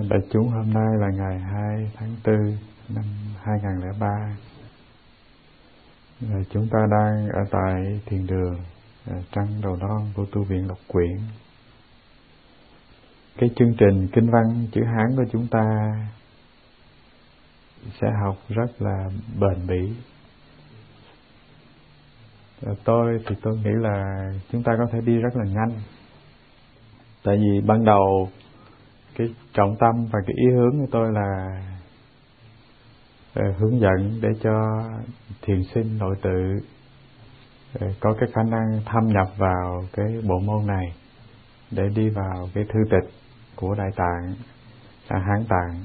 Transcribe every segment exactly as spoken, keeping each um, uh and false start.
Đại chúng, hôm nay là ngày hai tháng tư năm hai nghìn lẻ ba. Chúng ta đang ở tại thiền đường Trăng Đầu Non của tu viện Lộc Quyển. Cái chương trình kinh văn chữ Hán của chúng ta sẽ học rất là bền bỉ. Tôi thì tôi nghĩ là chúng ta có thể đi rất là nhanh. Tại vì ban đầu cái trọng tâm và cái ý hướng của tôi là hướng dẫn để cho thiền sinh nội tự có cái khả năng thâm nhập vào cái bộ môn này để đi vào cái thư tịch của Đại Tạng, Hán Tạng.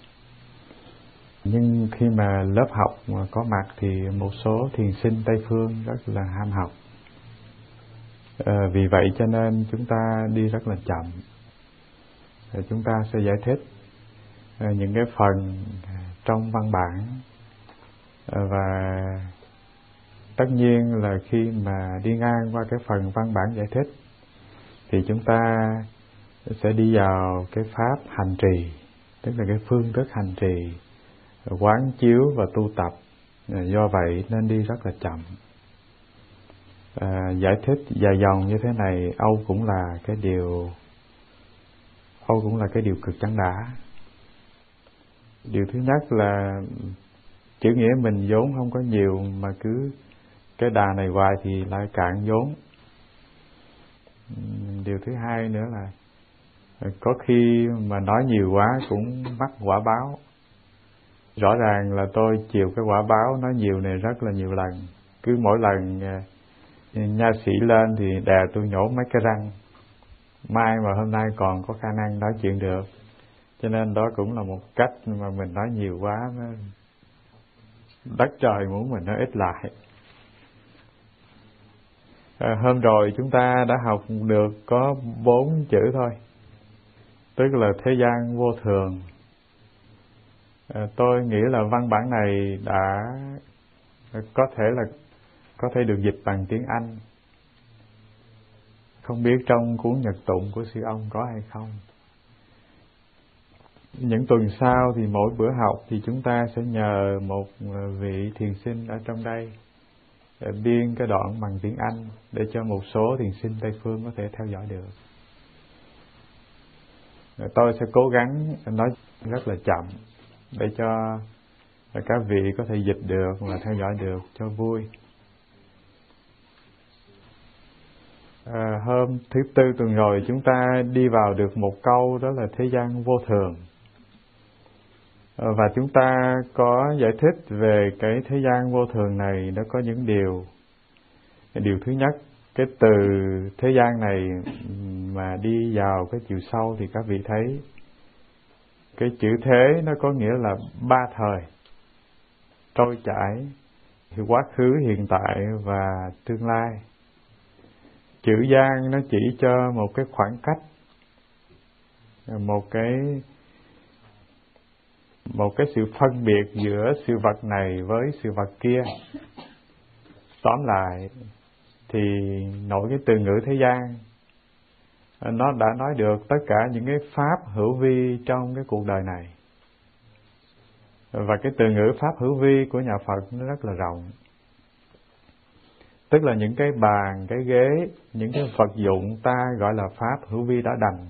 Nhưng khi mà lớp học mà có mặt thì một số thiền sinh Tây Phương rất là ham học. À, vì vậy cho nên chúng ta đi rất là chậm. Rồi chúng ta sẽ giải thích à, những cái phần trong văn bản. À, và tất nhiên là khi mà đi ngang qua cái phần văn bản giải thích thì chúng ta sẽ đi vào cái pháp hành trì, tức là cái phương thức hành trì, quán chiếu và tu tập. À, do vậy nên đi rất là chậm. À, giải thích dài dòng như thế này Âu cũng là cái điều Âu cũng là cái điều cực chẳng đã. Điều thứ nhất là chữ nghĩa mình vốn không có nhiều, mà cứ cái đà này hoài thì lại cạn vốn. Điều thứ hai nữa là có khi mà nói nhiều quá cũng mắc quả báo. Rõ ràng là tôi chịu cái quả báo nói nhiều này rất là nhiều lần. Cứ mỗi lần nha sĩ lên thì đè tôi nhổ mấy cái răng. Mai mà hôm nay còn có khả năng nói chuyện được. Cho nên đó cũng là một cách mà mình nói nhiều quá, nó đất trời muốn mình nói ít lại. À, hôm rồi chúng ta đã học được có bốn chữ thôi, tức là thế gian vô thường. À, tôi nghĩ là văn bản này đã có thể là có thể được dịch bằng tiếng Anh. Không biết trong cuốn Nhật Tụng của sư ông có hay không. Những tuần sau thì mỗi bữa học thì chúng ta sẽ nhờ một vị thiền sinh ở trong đây để biên cái đoạn bằng tiếng Anh để cho một số thiền sinh Tây Phương có thể theo dõi được. Tôi sẽ cố gắng nói rất là chậm để cho các vị có thể dịch được và theo dõi được cho vui. À, hôm thứ tư tuần rồi chúng ta đi vào được một câu, đó là thế gian vô thường. À, và chúng ta có giải thích về cái thế gian vô thường này nó có những điều. Điều thứ nhất, cái từ thế gian này mà đi vào cái chiều sâu thì các vị thấy cái chữ thế nó có nghĩa là ba thời trôi chảy, thì quá khứ, hiện tại và tương lai. Chữ gian nó chỉ cho một cái khoảng cách, một cái một cái sự phân biệt giữa sự vật này với sự vật kia. Tóm lại thì nội cái từ ngữ thế gian nó đã nói được tất cả những cái pháp hữu vi trong cái cuộc đời này. Và cái từ ngữ pháp hữu vi của nhà Phật nó rất là rộng. Tức là những cái bàn, cái ghế, những cái vật dụng ta gọi là pháp hữu vi đã đành.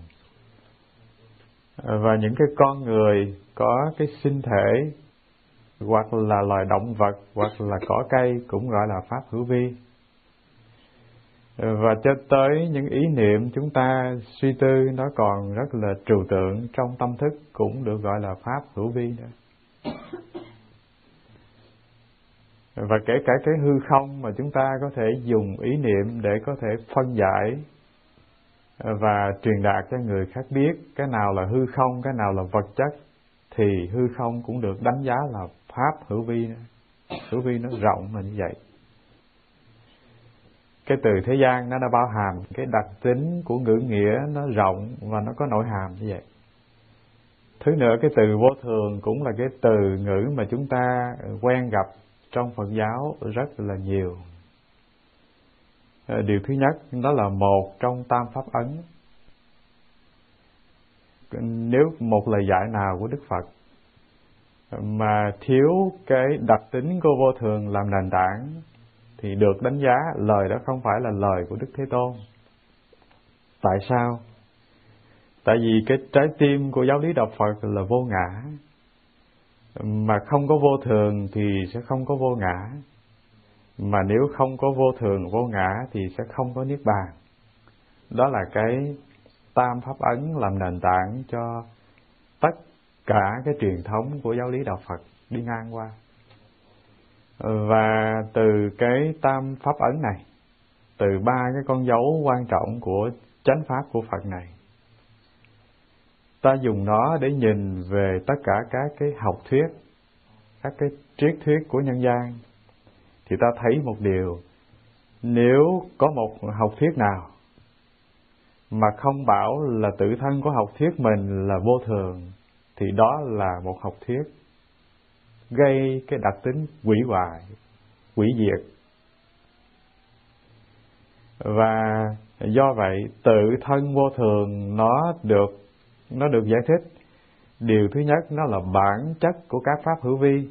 Và những cái con người có cái sinh thể, hoặc là loài động vật, hoặc là cỏ cây cũng gọi là pháp hữu vi. Và cho tới những ý niệm chúng ta suy tư nó còn rất là trừu tượng trong tâm thức cũng được gọi là pháp hữu vi nữa. Và kể cả cái hư không mà chúng ta có thể dùng ý niệm để có thể phân giải và truyền đạt cho người khác biết cái nào là hư không, cái nào là vật chất, thì hư không cũng được đánh giá là pháp hữu vi. Hữu vi nó rộng là như vậy. Cái từ thế gian nó đã bao hàm cái đặc tính của ngữ nghĩa nó rộng và nó có nội hàm như vậy. Thứ nữa, cái từ vô thường cũng là cái từ ngữ mà chúng ta quen gặp trong Phật giáo rất là nhiều. Điều thứ nhất đó là một trong tam pháp ấn. nếu một lời dạy nào của Đức Phật mà thiếu cái đặc tính của vô thường làm nền tảng thì được đánh giá lời đó không phải là lời của Đức Thế Tôn. Tại sao? Tại vì cái trái tim của giáo lý Đạo Phật là vô ngã, mà không có vô thường thì sẽ không có vô ngã, mà nếu không có vô thường vô ngã thì sẽ không có niết bàn. Đó là cái tam pháp ấn làm nền tảng cho tất cả cái truyền thống của giáo lý Đạo Phật đi ngang qua. Và từ cái tam pháp ấn này, từ ba cái con dấu quan trọng của chánh pháp của Phật này, ta dùng nó để nhìn về tất cả các cái học thuyết, các cái triết thuyết của nhân gian, thì ta thấy một điều: nếu có một học thuyết nào mà không bảo là tự thân của học thuyết mình là vô thường, thì đó là một học thuyết gây cái đặc tính hủy hoại, hủy diệt. Và do vậy tự thân vô thường nó được nó được giải thích. Điều thứ nhất, nó là bản chất của các pháp hữu vi.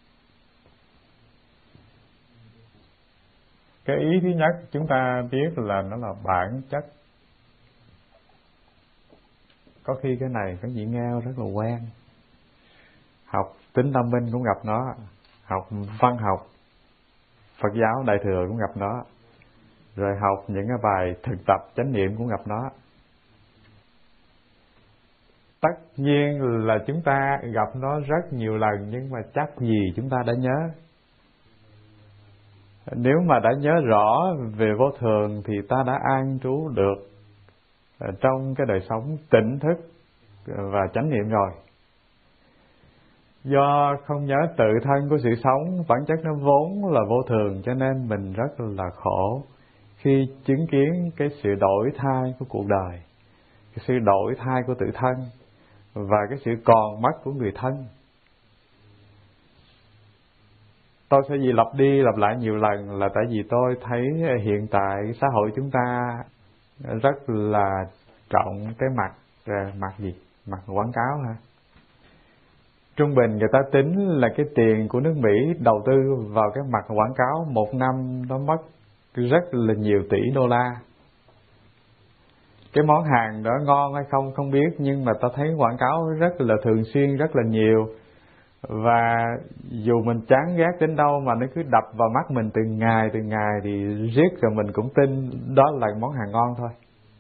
Cái ý thứ nhất chúng ta biết là nó là bản chất. Có khi cái này các vị nghe rất là quen. Học tính tâm minh cũng gặp nó, học văn học Phật giáo Đại Thừa cũng gặp nó, rồi học những cái bài thực tập chánh niệm cũng gặp nó. Tất nhiên là chúng ta gặp nó rất nhiều lần, nhưng mà chắc gì chúng ta đã nhớ. Nếu mà đã nhớ rõ về vô thường thì ta đã an trú được trong cái đời sống tỉnh thức và chánh niệm rồi. Do không nhớ tự thân của sự sống, bản chất nó vốn là vô thường, cho nên mình rất là khổ khi chứng kiến cái sự đổi thay của cuộc đời, cái sự đổi thay của tự thân và cái sự còn mất của người thân. Tôi sẽ gì lặp đi lặp lại nhiều lần là tại vì tôi thấy hiện tại xã hội chúng ta rất là trọng cái mặt mặt gì? Mặt quảng cáo ha. Trung bình người ta tính là cái tiền của nước Mỹ đầu tư vào cái mặt quảng cáo một năm nó mất rất là nhiều tỷ đô la. Cái món hàng đó ngon hay không không biết, nhưng mà ta thấy quảng cáo rất là thường xuyên, rất là nhiều. Và dù mình chán ghét đến đâu mà nó cứ đập vào mắt mình từng ngày từng ngày thì riết rồi mình cũng tin đó là món hàng ngon thôi.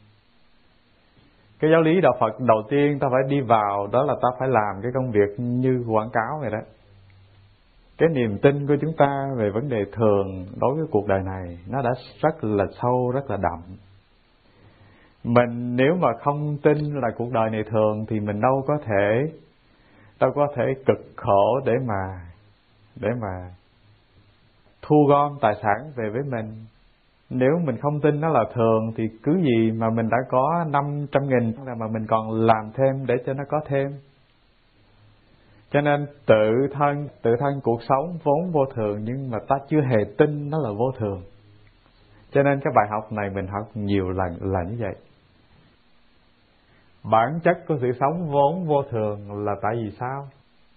Cái giáo lý Đạo Phật đầu tiên ta phải đi vào đó là ta phải làm cái công việc như quảng cáo vậy đó. Cái niềm tin của chúng ta về vấn đề thường đối với cuộc đời này nó đã rất là sâu, rất là đậm. Mình nếu mà không tin là cuộc đời này thường thì mình đâu có thể đâu có thể cực khổ để mà để mà thu gom tài sản về với mình. Nếu mình không tin nó là thường thì cứ gì mà mình đã có năm trăm nghìn là mà mình còn làm thêm để cho nó có thêm. Cho nên tự thân tự thân cuộc sống vốn vô thường, nhưng mà ta chưa hề tin nó là vô thường. Cho nên cái bài học này mình học nhiều lần là như vậy. Bản chất của sự sống vốn vô thường là tại vì sao?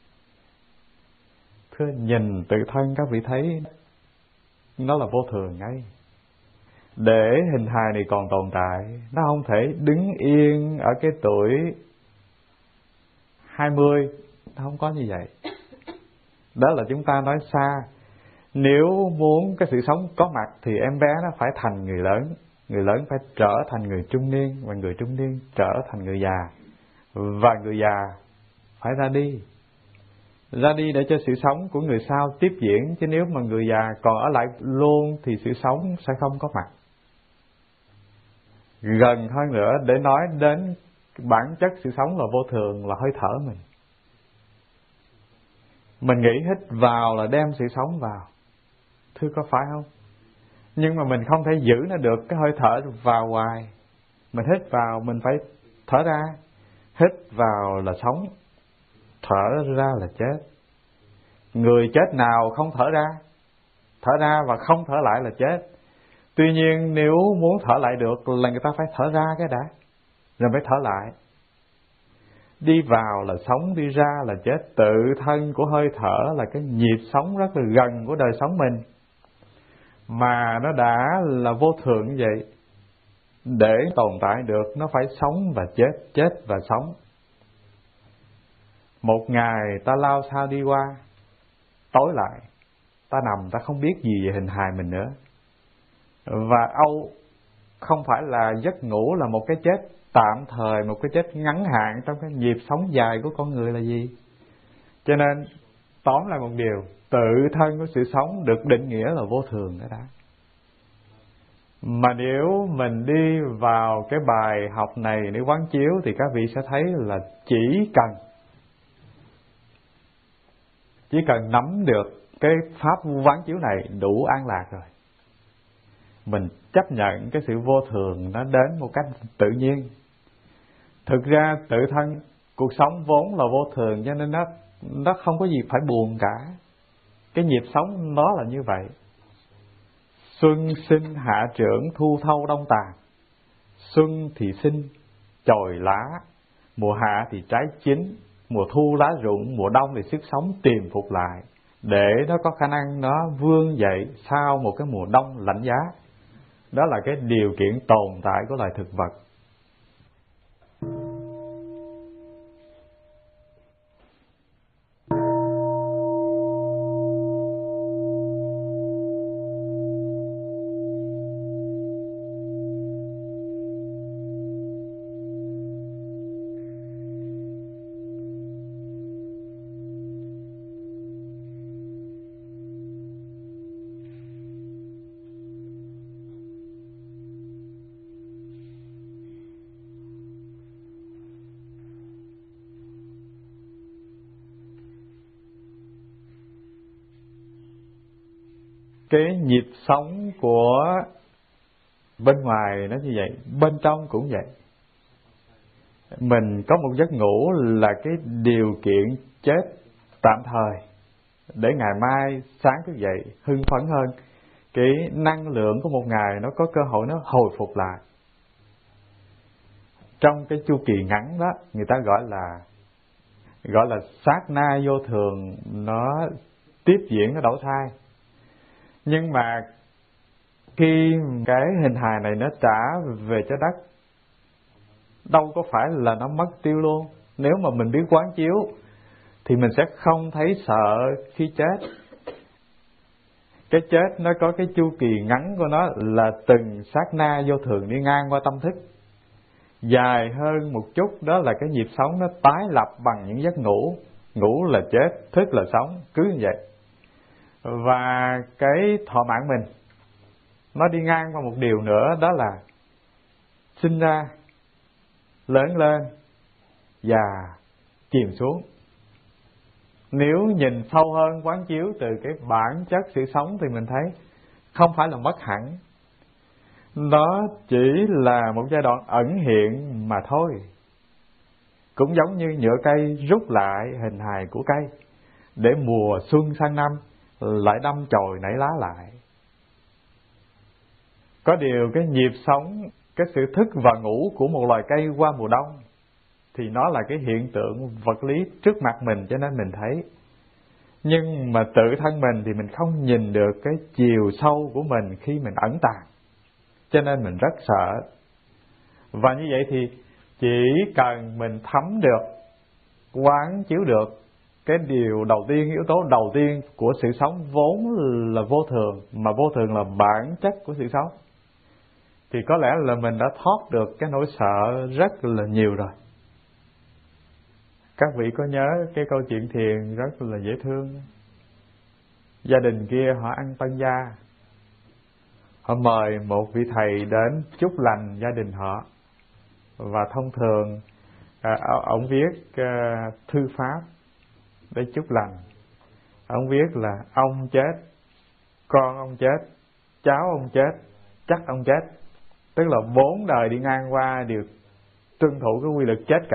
Cứ nhìn tự thân các vị thấy nó là vô thường ngay. Để hình hài này còn tồn tại, nó không thể đứng yên ở cái tuổi hai mươi, nó không có như vậy. Đó là chúng ta nói xa. Nếu muốn cái sự sống có mặt thì em bé nó phải thành người lớn, người lớn phải trở thành người trung niên, và người trung niên trở thành người già, và người già phải ra đi. Ra đi để cho sự sống của người sau tiếp diễn, chứ nếu mà người già còn ở lại luôn thì sự sống sẽ không có mặt. Gần hơn nữa, để nói đến bản chất sự sống là vô thường là hơi thở mình. Mình nghĩ hít vào là đem sự sống vào, thưa có phải không? Nhưng mà mình không thể giữ nó được, cái hơi thở vào hoài. Mình hít vào mình phải thở ra. Hít vào là sống, thở ra là chết. Người chết nào không thở ra? Thở ra và không thở lại là chết. Tuy nhiên nếu muốn thở lại được là người ta phải thở ra cái đã, rồi mới thở lại. đi vào là sống, đi ra là chết. Tự thân của hơi thở là cái nhịp sống rất là gần của đời sống mình, mà nó đã là vô thường như vậy. Để tồn tại được nó phải sống và chết, chết và sống. Một ngày ta lao sao đi qua, tối lại ta nằm, ta không biết gì về hình hài mình nữa. Và âu không phải là giấc ngủ là một cái chết tạm thời, một cái chết ngắn hạn trong cái nhịp sống dài của con người là gì. Cho nên tóm lại một điều, tự thân của sự sống được định nghĩa là vô thường đó đã. Mà nếu mình đi vào cái bài học này để quán chiếu thì các vị sẽ thấy là chỉ cần chỉ cần nắm được cái pháp quán chiếu này đủ an lạc rồi. Mình chấp nhận cái sự vô thường nó đến một cách tự nhiên. Thực ra tự thân cuộc sống vốn là vô thường, cho nên nó nó không có gì phải buồn cả. Cái nhịp sống nó là như vậy. Xuân sinh hạ trưởng, thu thâu đông tàn. Xuân thì sinh chồi lá, mùa hạ thì trái chín, mùa thu lá rụng, mùa đông thì sức sống tìm phục lại, để nó có khả năng nó vươn dậy sau một cái mùa đông lạnh giá. Đó là cái điều kiện tồn tại của loài thực vật. Cái nhịp sống của bên ngoài nó như vậy, bên trong cũng vậy. Mình có một giấc ngủ là cái điều kiện chết tạm thời, để ngày mai sáng thức dậy hưng phấn hơn. Cái năng lượng của một ngày nó có cơ hội nó hồi phục lại. Trong cái chu kỳ ngắn đó, người ta gọi là gọi là sát na vô thường, nó tiếp diễn, nó đổi thay. Nhưng mà khi cái hình hài này nó trả về trái đất, đâu có phải là nó mất tiêu luôn. Nếu mà mình biết quán chiếu thì mình sẽ không thấy sợ khi chết. Cái chết nó có cái chu kỳ ngắn của nó là từng sát na vô thường đi ngang qua tâm thức. Dài hơn một chút đó là cái nhịp sống nó tái lập bằng những giấc ngủ. Ngủ là chết, thức là sống, cứ như vậy. Và cái thọ mạng mình nó đi ngang qua một điều nữa, đó là sinh ra, lớn lên và chìm xuống. Nếu nhìn sâu hơn quán chiếu từ cái bản chất sự sống thì mình thấy không phải là mất hẳn. Nó chỉ là một giai đoạn ẩn hiện mà thôi. Cũng giống như nhựa cây rút lại hình hài của cây, để mùa xuân sang năm lại đâm chồi nảy lá lại. Có điều cái nhịp sống, cái sự thức và ngủ của một loài cây qua mùa đông thì nó là cái hiện tượng vật lý trước mặt mình, cho nên mình thấy. Nhưng mà tự thân mình thì mình không nhìn được cái chiều sâu của mình khi mình ẩn tàng, cho nên mình rất sợ. Và như vậy thì chỉ cần mình thấm được, quán chiếu được cái điều đầu tiên, yếu tố đầu tiên của sự sống vốn là vô thường, mà vô thường là bản chất của sự sống, thì có lẽ là mình đã thoát được cái nỗi sợ rất là nhiều rồi. Các vị có nhớ cái câu chuyện thiền rất là dễ thương. Gia đình kia họ ăn tân gia, họ mời một vị thầy đến chúc lành gia đình họ. Và thông thường à, ông viết à, thư pháp để chúc lành. Ông viết là ông chết, con ông chết, cháu ông chết, chắc ông chết. Tức là bốn đời đi ngang qua đều tuân thủ cái quy luật chết cả.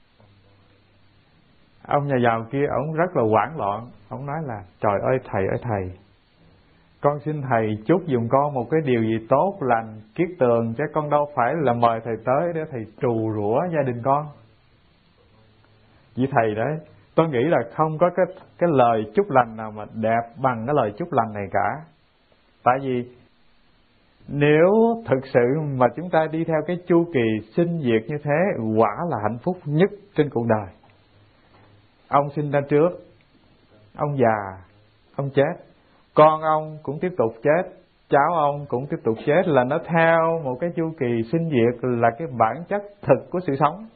Ông nhà giàu kia ông rất là hoảng loạn. Ông nói là trời ơi thầy ơi thầy, con xin thầy chúc giùm con một cái điều gì tốt lành kiết tường, chứ con đâu phải là mời thầy tới để thầy trù rủa gia đình con. Vị thầy đấy, tôi nghĩ là không có cái cái lời chúc lành nào mà đẹp bằng cái lời chúc lành này cả. Tại vì nếu thực sự mà chúng ta đi theo cái chu kỳ sinh diệt như thế, quả là hạnh phúc nhất trên cuộc đời. Ông sinh ra trước, ông già, ông chết, con ông cũng tiếp tục chết, cháu ông cũng tiếp tục chết, là nó theo một cái chu kỳ sinh diệt, là cái bản chất thực của sự sống.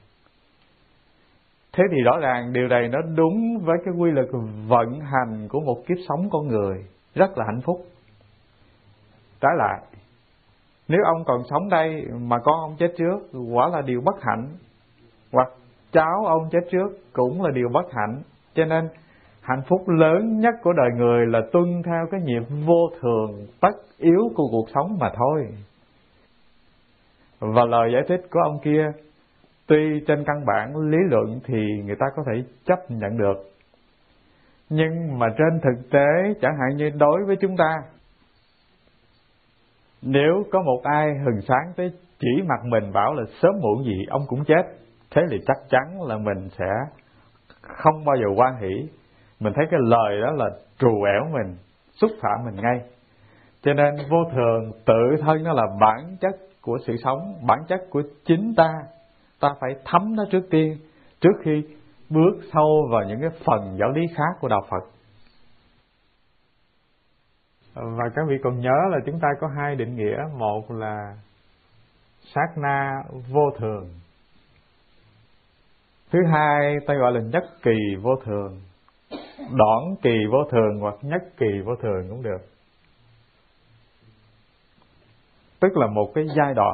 Thế thì rõ ràng điều này nó đúng với cái quy luật vận hành của một kiếp sống con người, rất là hạnh phúc. Trái lại, nếu ông còn sống đây mà con ông chết trước, quả là điều bất hạnh. Hoặc cháu ông chết trước cũng là điều bất hạnh. Cho nên hạnh phúc lớn nhất của đời người là tuân theo cái nhịp vô thường tất yếu của cuộc sống mà thôi. Và lời giải thích của ông kia, tuy trên căn bản lý luận thì người ta có thể chấp nhận được, nhưng mà trên thực tế, chẳng hạn như đối với chúng ta, nếu có một ai hừng sáng tới chỉ mặt mình bảo là sớm muộn gì ông cũng chết, thế thì chắc chắn là mình sẽ không bao giờ hoan hỷ. Mình thấy cái lời đó là trù ẻo mình, xúc phạm mình ngay. Cho nên vô thường tự thân nó là bản chất của sự sống, bản chất của chính ta. Ta phải thấm nó trước tiên, trước khi bước sâu vào những cái phần giáo lý khác của đạo Phật. Và các vị còn nhớ là chúng ta có hai định nghĩa. Một là sát na vô thường, thứ hai ta gọi là nhất kỳ vô thường, đoạn kỳ vô thường hoặc nhất kỳ vô thường cũng được. Tức là một cái giai đoạn,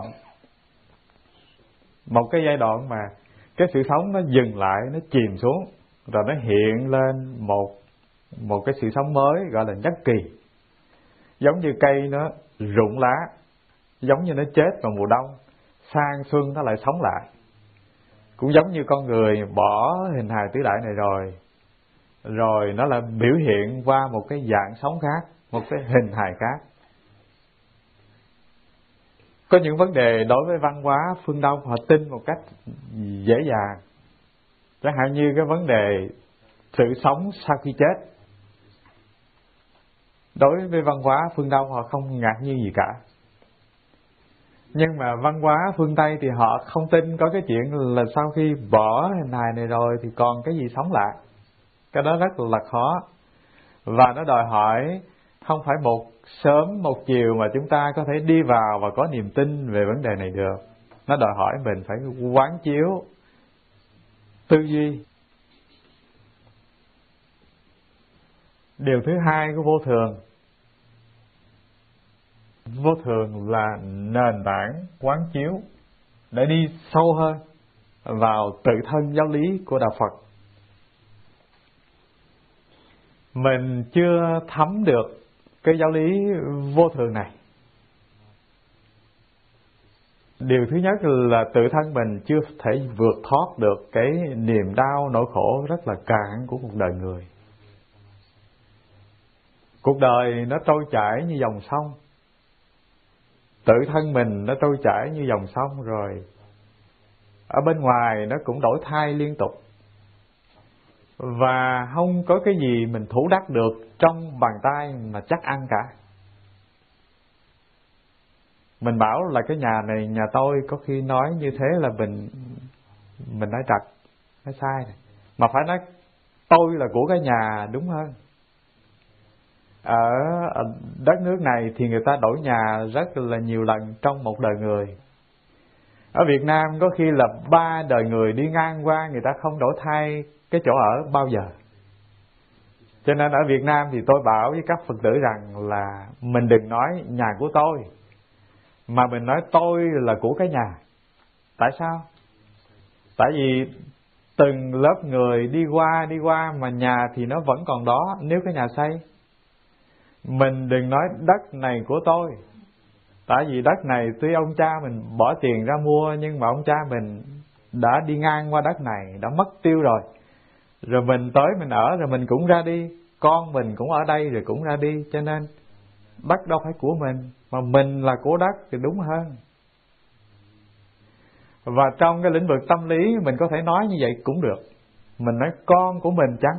một cái giai đoạn mà cái sự sống nó dừng lại, nó chìm xuống, rồi nó hiện lên một một cái sự sống mới gọi là nhất kỳ. Giống như cây nó rụng lá, giống như nó chết vào mùa đông, sang xuân nó lại sống lại. Cũng giống như con người bỏ hình hài tứ đại này rồi, rồi nó lại biểu hiện qua một cái dạng sống khác, một cái hình hài khác. Có những vấn đề đối với văn hóa phương Đông họ tin một cách dễ dàng. Chẳng hạn như cái vấn đề sự sống sau khi chết, đối với văn hóa phương Đông họ không ngạc nhiên gì cả. Nhưng mà văn hóa phương Tây thì họ không tin có cái chuyện là sau khi bỏ hình hài này rồi thì còn cái gì sống lại. Cái đó rất là khó. Và nó đòi hỏi không phải một sớm một chiều mà chúng ta có thể đi vào và có niềm tin về vấn đề này được. Nó đòi hỏi mình phải quán chiếu, tư duy. Điều thứ hai của vô thường, vô thường là nền tảng quán chiếu để đi sâu hơn vào tự thân giáo lý của đạo Phật. Mình chưa thấm được cái giáo lý vô thường này. Điều thứ nhất là tự thân mình chưa thể vượt thoát được cái niềm đau nỗi khổ rất là cạn của cuộc đời người. Cuộc đời nó trôi chảy như dòng sông, tự thân mình nó trôi chảy như dòng sông, rồi ở bên ngoài nó cũng đổi thay liên tục. Và không có cái gì mình thủ đắc được trong bàn tay mà chắc ăn cả. Mình bảo là cái nhà này nhà tôi, có khi nói như thế là mình mình nói trật, nói sai này. Mà phải nói tôi là của cái nhà đúng hơn. Ở đất nước này thì người ta đổi nhà rất là nhiều lần trong một đời người. Ở Việt Nam có khi là ba đời người đi ngang qua người ta không đổi thay cái chỗ ở bao giờ. Cho nên ở Việt Nam thì tôi bảo với các Phật tử rằng là mình đừng nói nhà của tôi, mà mình nói tôi là của cái nhà. Tại sao? Tại vì từng lớp người đi qua đi qua mà nhà thì nó vẫn còn đó nếu cái nhà xây. Mình đừng nói đất này của tôi, tại vì đất này tuy ông cha mình bỏ tiền ra mua, nhưng mà ông cha mình đã đi ngang qua đất này, đã mất tiêu rồi. Rồi mình tới mình ở rồi mình cũng ra đi, con mình cũng ở đây rồi cũng ra đi. Cho nên đất đâu phải của mình, mà mình là của đất thì đúng hơn. Và trong cái lĩnh vực tâm lý mình có thể nói như vậy cũng được. Mình nói con của mình chăng?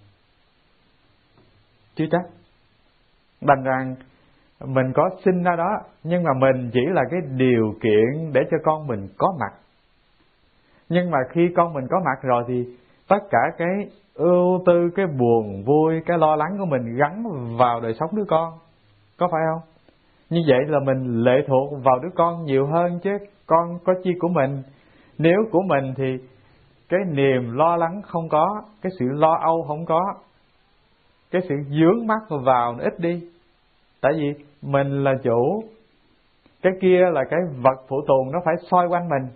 Chưa chắc. Đành rằng mình có sinh ra đó, nhưng mà mình chỉ là cái điều kiện để cho con mình có mặt. Nhưng mà khi con mình có mặt rồi thì tất cả cái ưu tư, cái buồn vui, cái lo lắng của mình gắn vào đời sống đứa con. Có phải không? Như vậy là mình lệ thuộc vào đứa con nhiều hơn chứ. Con có chi của mình. Nếu của mình thì cái niềm lo lắng không có, cái sự lo âu không có, cái sự dướng mắt vào nó ít đi. Tại vì mình là chủ, cái kia là cái vật phụ tùng, nó phải xoay quanh mình.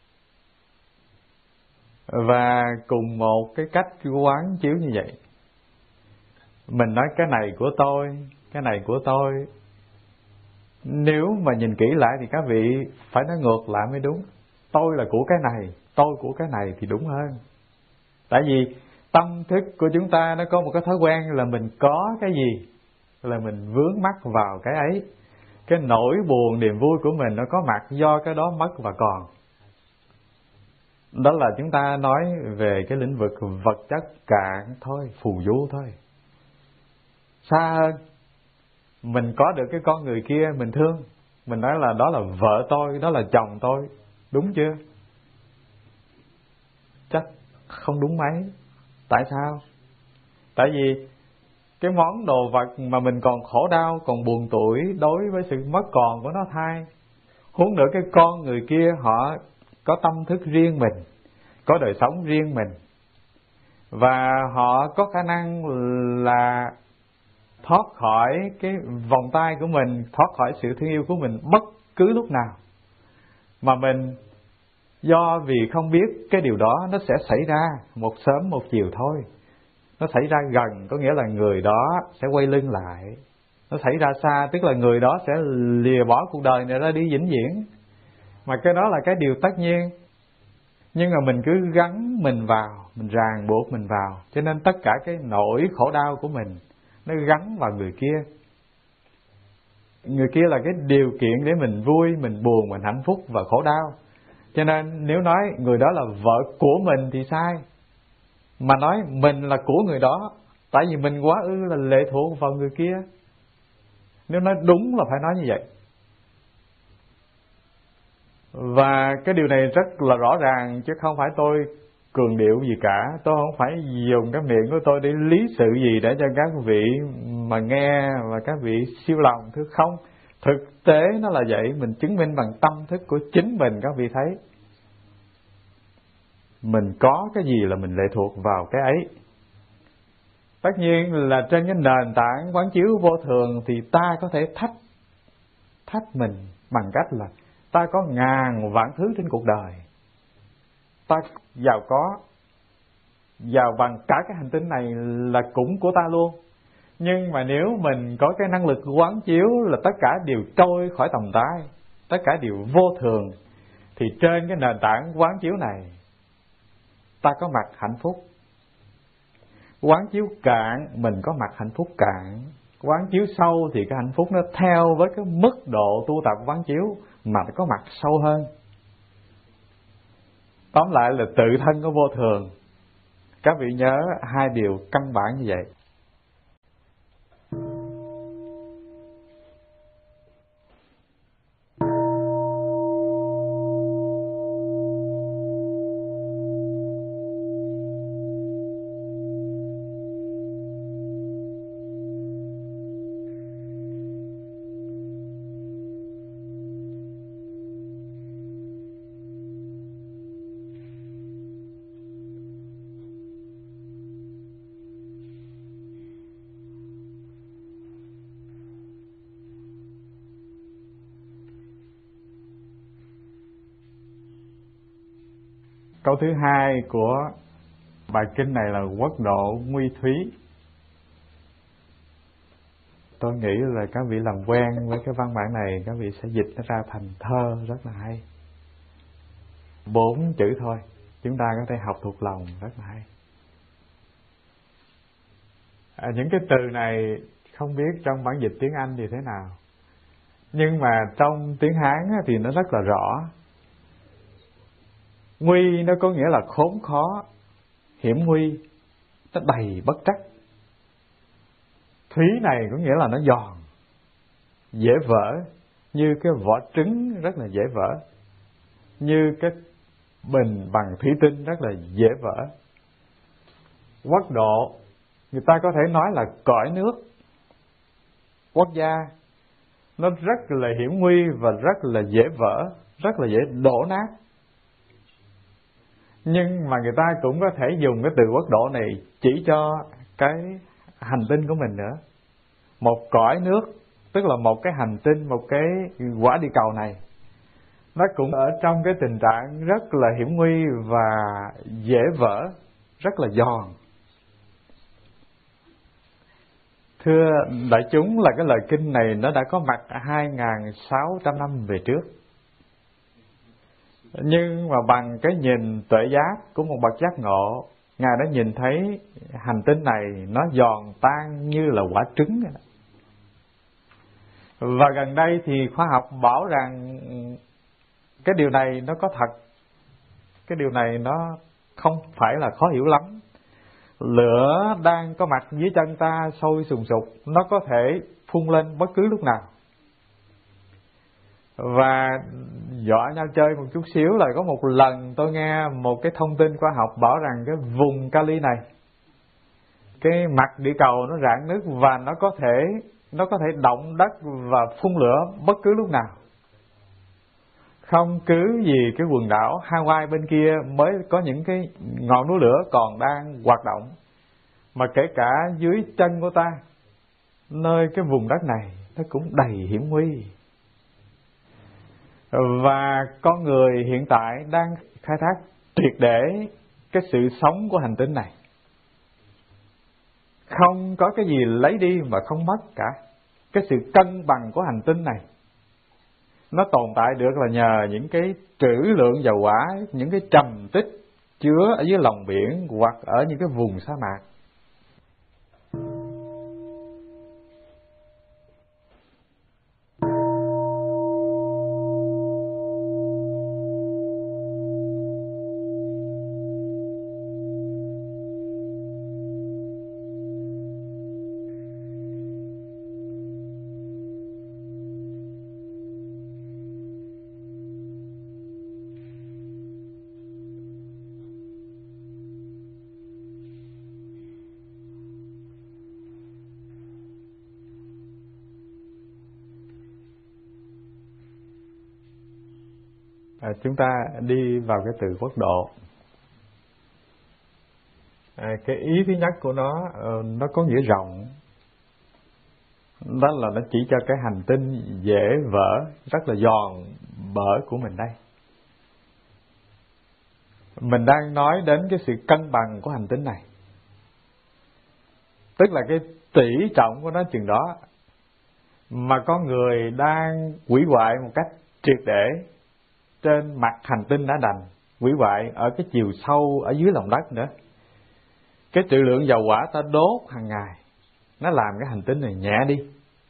Và cùng một cái cách quán chiếu như vậy, mình nói cái này của tôi, cái này của tôi, nếu mà nhìn kỹ lại thì các vị phải nói ngược lại mới đúng. Tôi là của cái này, tôi của cái này thì đúng hơn. Tại vì tâm thức của chúng ta nó có một cái thói quen là mình có cái gì là mình vướng mắc vào cái ấy. Cái nỗi buồn niềm vui của mình nó có mặt do cái đó mất và còn. Đó là chúng ta nói về cái lĩnh vực vật chất cạn thôi, phù du thôi. Xa hơn, mình có được cái con người kia mình thương, mình nói là đó là vợ tôi, đó là chồng tôi, đúng chưa? Chắc không đúng mấy. Tại sao? Tại vì cái món đồ vật mà mình còn khổ đau, còn buồn tủi đối với sự mất còn của nó thay. Huống nữa cái con người kia họ có tâm thức riêng mình, có đời sống riêng mình, và họ có khả năng là thoát khỏi cái vòng tay của mình, thoát khỏi sự thương yêu của mình bất cứ lúc nào. Mà mình do vì không biết cái điều đó nó sẽ xảy ra một sớm một chiều thôi. Nó xảy ra gần có nghĩa là người đó sẽ quay lưng lại. Nó xảy ra xa tức là người đó sẽ lìa bỏ cuộc đời này ra đi vĩnh viễn. Mà cái đó là cái điều tất nhiên. Nhưng mà mình cứ gắn mình vào, mình ràng buộc mình vào, cho nên tất cả cái nỗi khổ đau của mình nó gắn vào người kia. Người kia là cái điều kiện để mình vui, mình buồn, mình hạnh phúc và khổ đau. Cho nên nếu nói người đó là vợ của mình thì sai. Mà nói mình là của người đó, tại vì mình quá ư là lệ thuộc vào người kia. Nếu nói đúng là phải nói như vậy. Và cái điều này rất là rõ ràng, chứ không phải tôi cường điệu gì cả. Tôi không phải dùng cái miệng của tôi để lý sự gì để cho các vị mà nghe và các vị siêu lòng. Thứ không, thực tế nó là vậy. Mình chứng minh bằng tâm thức của chính mình. Các vị thấy mình có cái gì là mình lệ thuộc vào cái ấy. Tất nhiên là trên cái nền tảng quán chiếu vô thường thì ta có thể thách thách mình bằng cách là ta có ngàn vạn thứ trên cuộc đời, ta giàu có, giàu bằng cả cái hành tinh này là cũng của ta luôn. Nhưng mà nếu mình có cái năng lực quán chiếu là tất cả đều trôi khỏi tầm tay, tất cả đều vô thường, thì trên cái nền tảng quán chiếu này ta có mặt hạnh phúc. Quán chiếu cạn mình có mặt hạnh phúc cạn. Quán chiếu sâu thì cái hạnh phúc nó theo với cái mức độ tu tập quán chiếu mà nó có mặt sâu hơn. Tóm lại là tự thân có vô thường. Các vị nhớ hai điều căn bản như vậy. Câu thứ hai của bài kinh này là quốc độ nguy thúy. Tôi nghĩ là các vị làm quen với cái văn bản này, các vị sẽ dịch nó ra thành thơ rất là hay. Bốn chữ thôi, chúng ta có thể học thuộc lòng rất là hay. À, những cái từ này không biết trong bản dịch tiếng Anh thì thế nào, nhưng mà trong tiếng Hán thì nó rất là rõ. Nguy nó có nghĩa là khốn khó, hiểm nguy, nó đầy bất trắc. Thúy này có nghĩa là nó giòn, dễ vỡ, như cái vỏ trứng rất là dễ vỡ, như cái bình bằng thủy tinh rất là dễ vỡ. Quốc độ, người ta có thể nói là cõi nước. Quốc gia, nó rất là hiểm nguy và rất là dễ vỡ, rất là dễ đổ nát. Nhưng mà người ta cũng có thể dùng cái từ quốc độ này chỉ cho cái hành tinh của mình nữa. Một cõi nước, tức là một cái hành tinh, một cái quả địa cầu này, nó cũng ở trong cái tình trạng rất là hiểm nguy và dễ vỡ, rất là giòn. Thưa đại chúng, là cái lời kinh này nó đã có mặt hai nghìn sáu trăm năm về trước. Nhưng mà bằng cái nhìn tuệ giác của một bậc giác ngộ, Ngài đã nhìn thấy hành tinh này nó giòn tan như là quả trứng. Và gần đây thì khoa học bảo rằng cái điều này nó có thật. Cái điều này nó không phải là khó hiểu lắm. Lửa đang có mặt dưới chân ta sôi sùng sục, nó có thể phun lên bất cứ lúc nào. Và dọa nhau chơi một chút xíu là có một lần tôi nghe một cái thông tin khoa học bảo rằng cái vùng Cali này, cái mặt địa cầu nó rạn nứt và nó có thể nó có thể động đất và phun lửa bất cứ lúc nào. Không cứ gì cái quần đảo Hawaii bên kia mới có những cái ngọn núi lửa còn đang hoạt động, mà kể cả dưới chân của ta, nơi cái vùng đất này nó cũng đầy hiểm nguy. Và con người hiện tại đang khai thác triệt để cái sự sống của hành tinh này. Không có cái gì lấy đi mà không mất cả. Cái sự cân bằng của hành tinh này nó tồn tại được là nhờ những cái trữ lượng dầu hỏa, những cái trầm tích chứa ở dưới lòng biển hoặc ở những cái vùng sa mạc. À, chúng ta đi vào cái từ quốc độ. À, cái ý thứ nhất của nó, nó có nghĩa rộng. Đó là nó chỉ cho cái hành tinh dễ vỡ, rất là giòn bở của mình đây. Mình đang nói đến cái sự cân bằng của hành tinh này. Tức là cái tỷ trọng của nó chừng đó, mà con người đang hủy hoại một cách triệt để trên mặt hành tinh đã đành, hủy hoại ở cái chiều sâu ở dưới lòng đất nữa. Cái trữ lượng dầu hỏa ta đốt hàng ngày, nó làm cái hành tinh này nhẹ đi,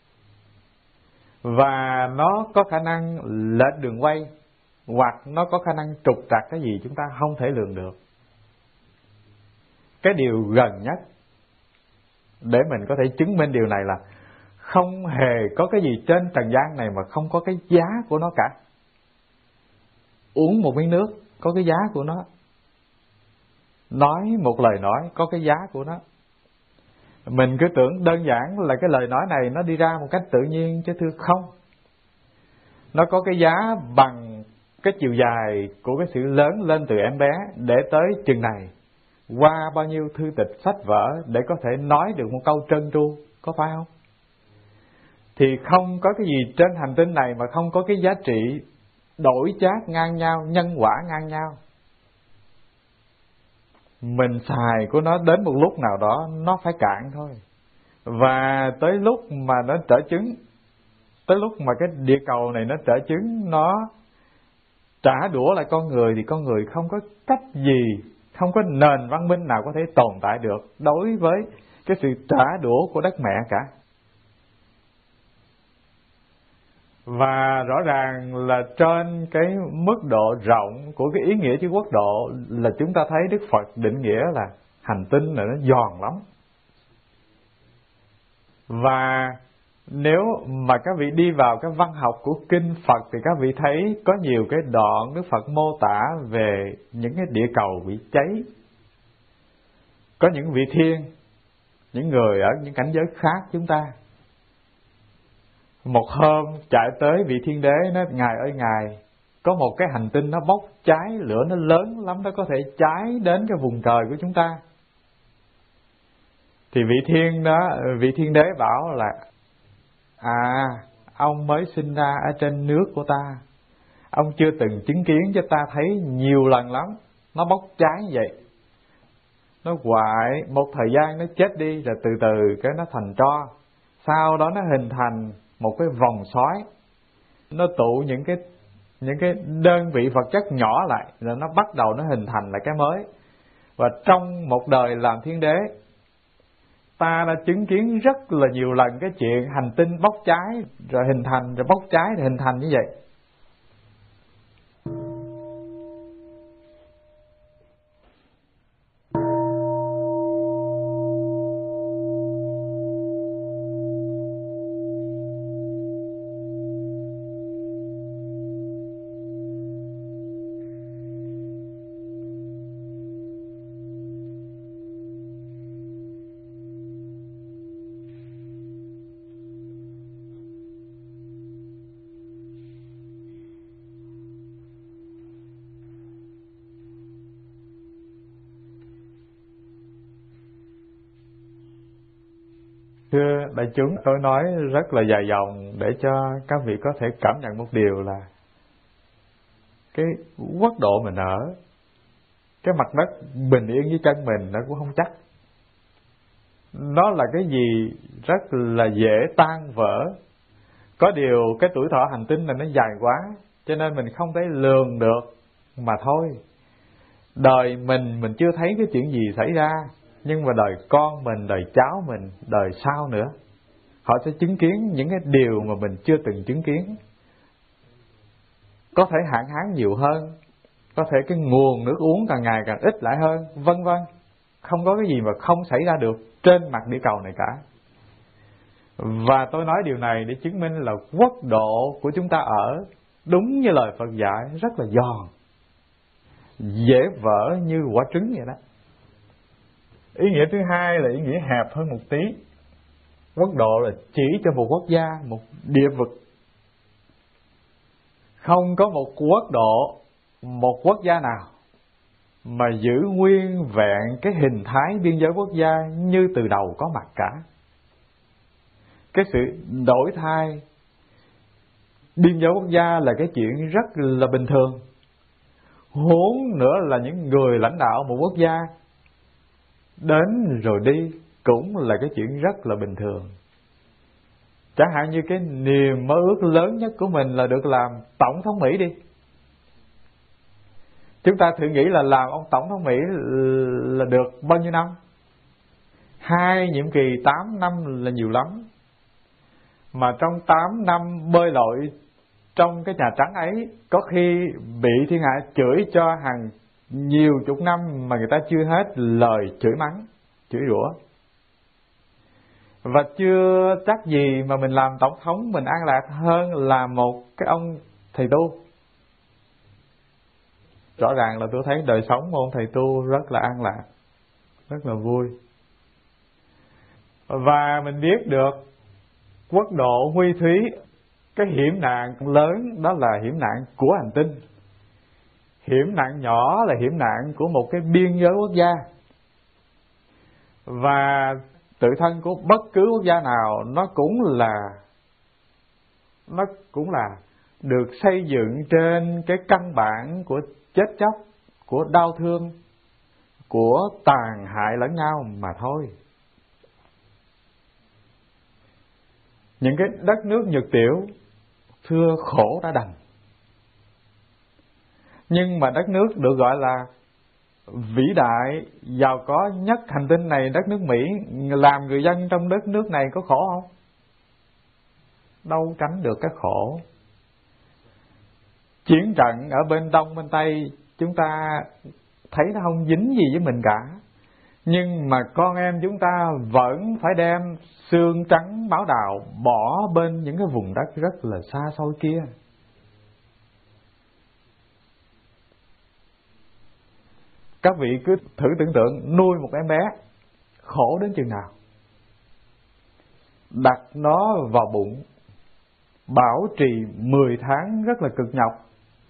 và nó có khả năng lệch đường quay, hoặc nó có khả năng trục trặc cái gì chúng ta không thể lường được. Cái điều gần nhất để mình có thể chứng minh điều này là không hề có cái gì trên trần gian này mà không có cái giá của nó cả. Uống một miếng nước có cái giá của nó, nói một lời nói có cái giá của nó. Mình cứ tưởng đơn giản là cái lời nói này nó đi ra một cách tự nhiên, chứ thưa không. Nó có cái giá bằng cái chiều dài của cái sự lớn lên từ em bé để tới chừng này, qua bao nhiêu thư tịch sách vở để có thể nói được một câu trơn tru, có phải không? Thì không có cái gì trên hành tinh này mà không có cái giá trị đổi chác ngang nhau, nhân quả ngang nhau. Mình xài của nó đến một lúc nào đó nó phải cạn thôi. Và tới lúc mà nó trở chứng, tới lúc mà cái địa cầu này nó trở chứng, nó trả đũa lại con người, thì con người không có cách gì, không có nền văn minh nào có thể tồn tại được đối với cái sự trả đũa của đất mẹ cả. Và rõ ràng là trên cái mức độ rộng của cái ý nghĩa chữ quốc độ là chúng ta thấy Đức Phật định nghĩa là hành tinh là nó giòn lắm. Và nếu mà các vị đi vào cái văn học của kinh Phật thì các vị thấy có nhiều cái đoạn Đức Phật mô tả về những cái địa cầu bị cháy. Có những vị thiên, những người ở những cảnh giới khác chúng ta, một hôm chạy tới vị thiên đế nói: Ngài ơi Ngài, có một cái hành tinh nó bốc cháy, lửa nó lớn lắm, nó có thể cháy đến cái vùng trời của chúng ta. Thì vị thiên đó, vị thiên đế bảo là: À, ông mới sinh ra ở trên nước của ta, ông chưa từng chứng kiến, cho ta thấy nhiều lần lắm nó bốc cháy như vậy. Nó hoại một thời gian nó chết đi, rồi từ từ cái nó thành tro. Sau đó nó hình thành một cái vòng xoáy, nó tụ những cái những cái đơn vị vật chất nhỏ lại, rồi nó bắt đầu nó hình thành lại cái mới. Và trong một đời làm thiên đế, ta đã chứng kiến rất là nhiều lần cái chuyện hành tinh bốc cháy rồi hình thành, rồi bốc cháy rồi hình thành như vậy. Thưa đại chúng, tôi nói rất là dài dòng để cho các vị có thể cảm nhận một điều là cái quốc độ mình ở, cái mặt đất bình yên dưới chân mình nó cũng không chắc. Nó là cái gì rất là dễ tan vỡ. Có điều cái tuổi thọ hành tinh này nó dài quá, cho nên mình không thể lường được mà thôi. Đời mình, mình chưa thấy cái chuyện gì xảy ra, nhưng mà đời con mình, đời cháu mình, đời sau nữa, họ sẽ chứng kiến những cái điều mà mình chưa từng chứng kiến. Có thể hạn hán nhiều hơn, có thể cái nguồn nước uống càng ngày càng ít lại hơn, vân vân. Không có cái gì mà không xảy ra được trên mặt địa cầu này cả. Và tôi nói điều này để chứng minh là quốc độ của chúng ta ở, đúng như lời Phật dạy, rất là giòn, dễ vỡ như quả trứng vậy đó. Ý nghĩa thứ hai là ý nghĩa hẹp hơn một tí. Quốc độ là chỉ cho một quốc gia, một địa vực. Không có một quốc độ, một quốc gia nào mà giữ nguyên vẹn cái hình thái biên giới quốc gia như từ đầu có mặt cả. Cái sự đổi thay biên giới quốc gia là cái chuyện rất là bình thường. Huống nữa là những người lãnh đạo một quốc gia đến rồi đi cũng là cái chuyện rất là bình thường. Chẳng hạn như cái niềm mơ ước lớn nhất của mình là được làm tổng thống Mỹ đi. Chúng ta thử nghĩ là làm ông tổng thống Mỹ là được bao nhiêu năm? Hai nhiệm kỳ tám năm là nhiều lắm. Mà trong tám năm bơi lội trong cái Nhà Trắng ấy, có khi bị thiên hạ chửi cho hàng nhiều chục năm mà người ta chưa hết lời chửi mắng, chửi rủa. Và chưa chắc gì mà mình làm tổng thống mình an lạc hơn là một cái ông thầy tu. Rõ ràng là tôi thấy đời sống của ông thầy tu rất là an lạc, rất là vui. Và mình biết được quốc độ huy thúy, cái hiểm nạn lớn đó là hiểm nạn của hành tinh. Hiểm nạn nhỏ là hiểm nạn của một cái biên giới quốc gia. Và tự thân của bất cứ quốc gia nào nó cũng là nó cũng là được xây dựng trên cái căn bản của chết chóc, của đau thương, của tàn hại lẫn nhau mà thôi. Những cái đất nước nhược tiểu thưa khổ đã đành, nhưng mà đất nước được gọi là vĩ đại, giàu có nhất hành tinh này, đất nước Mỹ, làm người dân trong đất nước này có khổ không? Đâu tránh được cái khổ. chiến trận ở bên Đông bên Tây chúng ta thấy nó không dính gì với mình cả, nhưng mà con em chúng ta vẫn phải đem xương trắng máu đào bỏ bên những cái vùng đất rất là xa xôi kia. Các vị cứ thử tưởng tượng nuôi một em bé khổ đến chừng nào, đặt nó vào bụng bảo trì mười tháng rất là cực nhọc,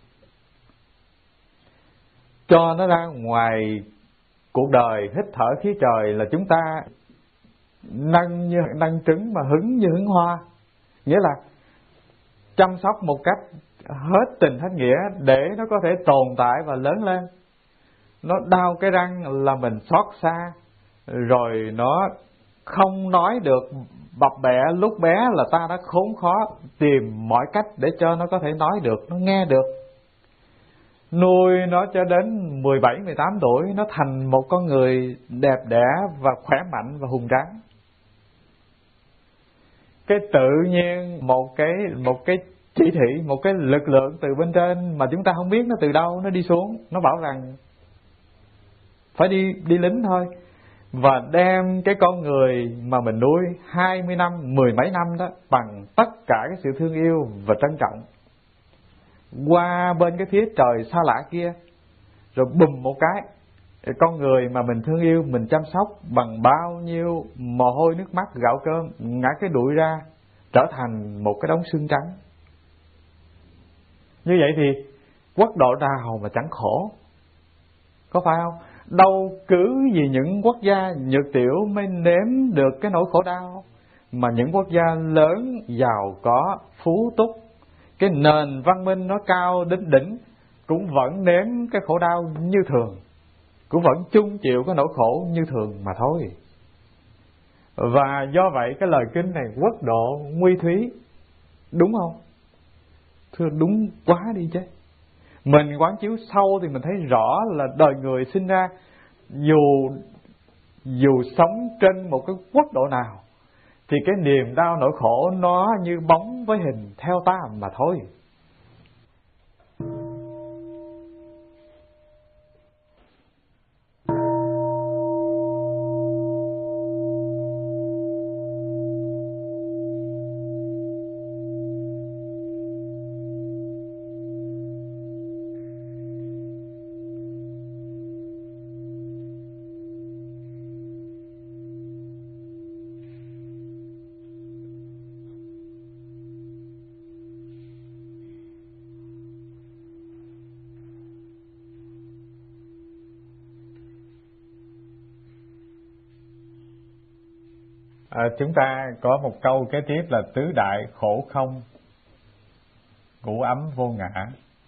cho nó ra ngoài cuộc đời hít thở khí trời là chúng ta nâng như nâng trứng mà hứng như hứng hoa, nghĩa là chăm sóc một cách hết tình hết nghĩa để nó có thể tồn tại và lớn lên. Nó đau cái răng là mình xót xa, rồi nó không nói được bập bẹ lúc bé là ta đã khốn khó tìm mọi cách để cho nó có thể nói được, nó nghe được. Nuôi nó cho đến mười bảy, mười tám tuổi nó thành một con người đẹp đẽ và khỏe mạnh và hùng tráng. Cái tự nhiên một cái một cái chỉ thị, một cái lực lượng từ bên trên mà chúng ta không biết nó từ đâu nó đi xuống, nó bảo rằng phải đi đi lính thôi, và đem cái con người mà mình nuôi hai mươi năm, mười mấy năm đó bằng tất cả cái sự thương yêu và trân trọng qua bên cái phía trời xa lạ kia, rồi bùm một cái con người mà mình thương yêu, mình chăm sóc bằng bao nhiêu mồ hôi nước mắt gạo cơm ngã cái đuổi ra trở thành một cái đống xương trắng. Như vậy thì quốc độ nào mà chẳng khổ, có phải không? Đâu cứ vì những quốc gia nhược tiểu mới nếm được cái nỗi khổ đau, mà những quốc gia lớn, giàu có, phú túc, cái nền văn minh nó cao đến đỉnh cũng vẫn nếm cái khổ đau như thường, cũng vẫn chung chịu cái nỗi khổ như thường mà thôi. Và do vậy cái lời kinh này quốc độ nguy thúy, đúng không? Thưa đúng quá đi chứ. Mình quán chiếu sâu thì mình thấy rõ là đời người sinh ra, dù dù sống trên một cái quốc độ nào thì cái niềm đau nỗi khổ nó như bóng với hình theo ta mà thôi. À, chúng ta có một câu kế tiếp là tứ đại khổ không, ngũ ấm vô ngã.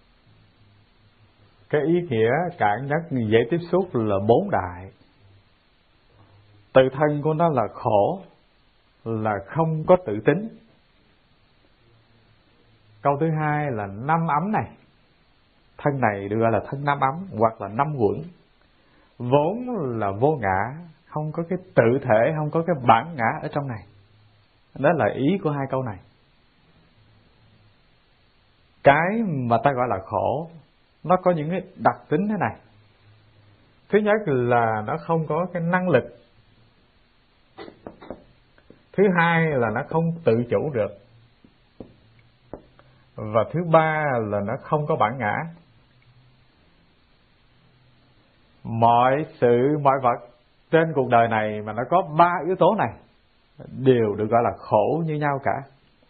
Cái ý nghĩa cạn nhất dễ tiếp xúc là bốn đại. Tự thân của nó là khổ, là không có tự tính. Câu thứ hai là năm ấm này. Thân này được gọi là thân năm ấm hoặc là năm quẩn. Vốn là vô ngã, không có cái tự thể, không có cái bản ngã ở trong này. Đó là ý của hai câu này. Cái mà ta gọi là khổ, nó có những cái đặc tính thế này. Thứ nhất là nó không có cái năng lực. Thứ hai là nó không tự chủ được. Và thứ ba là nó không có bản ngã. Mọi sự, mọi vật trên cuộc đời này mà nó có ba yếu tố này đều được gọi là khổ như nhau cả.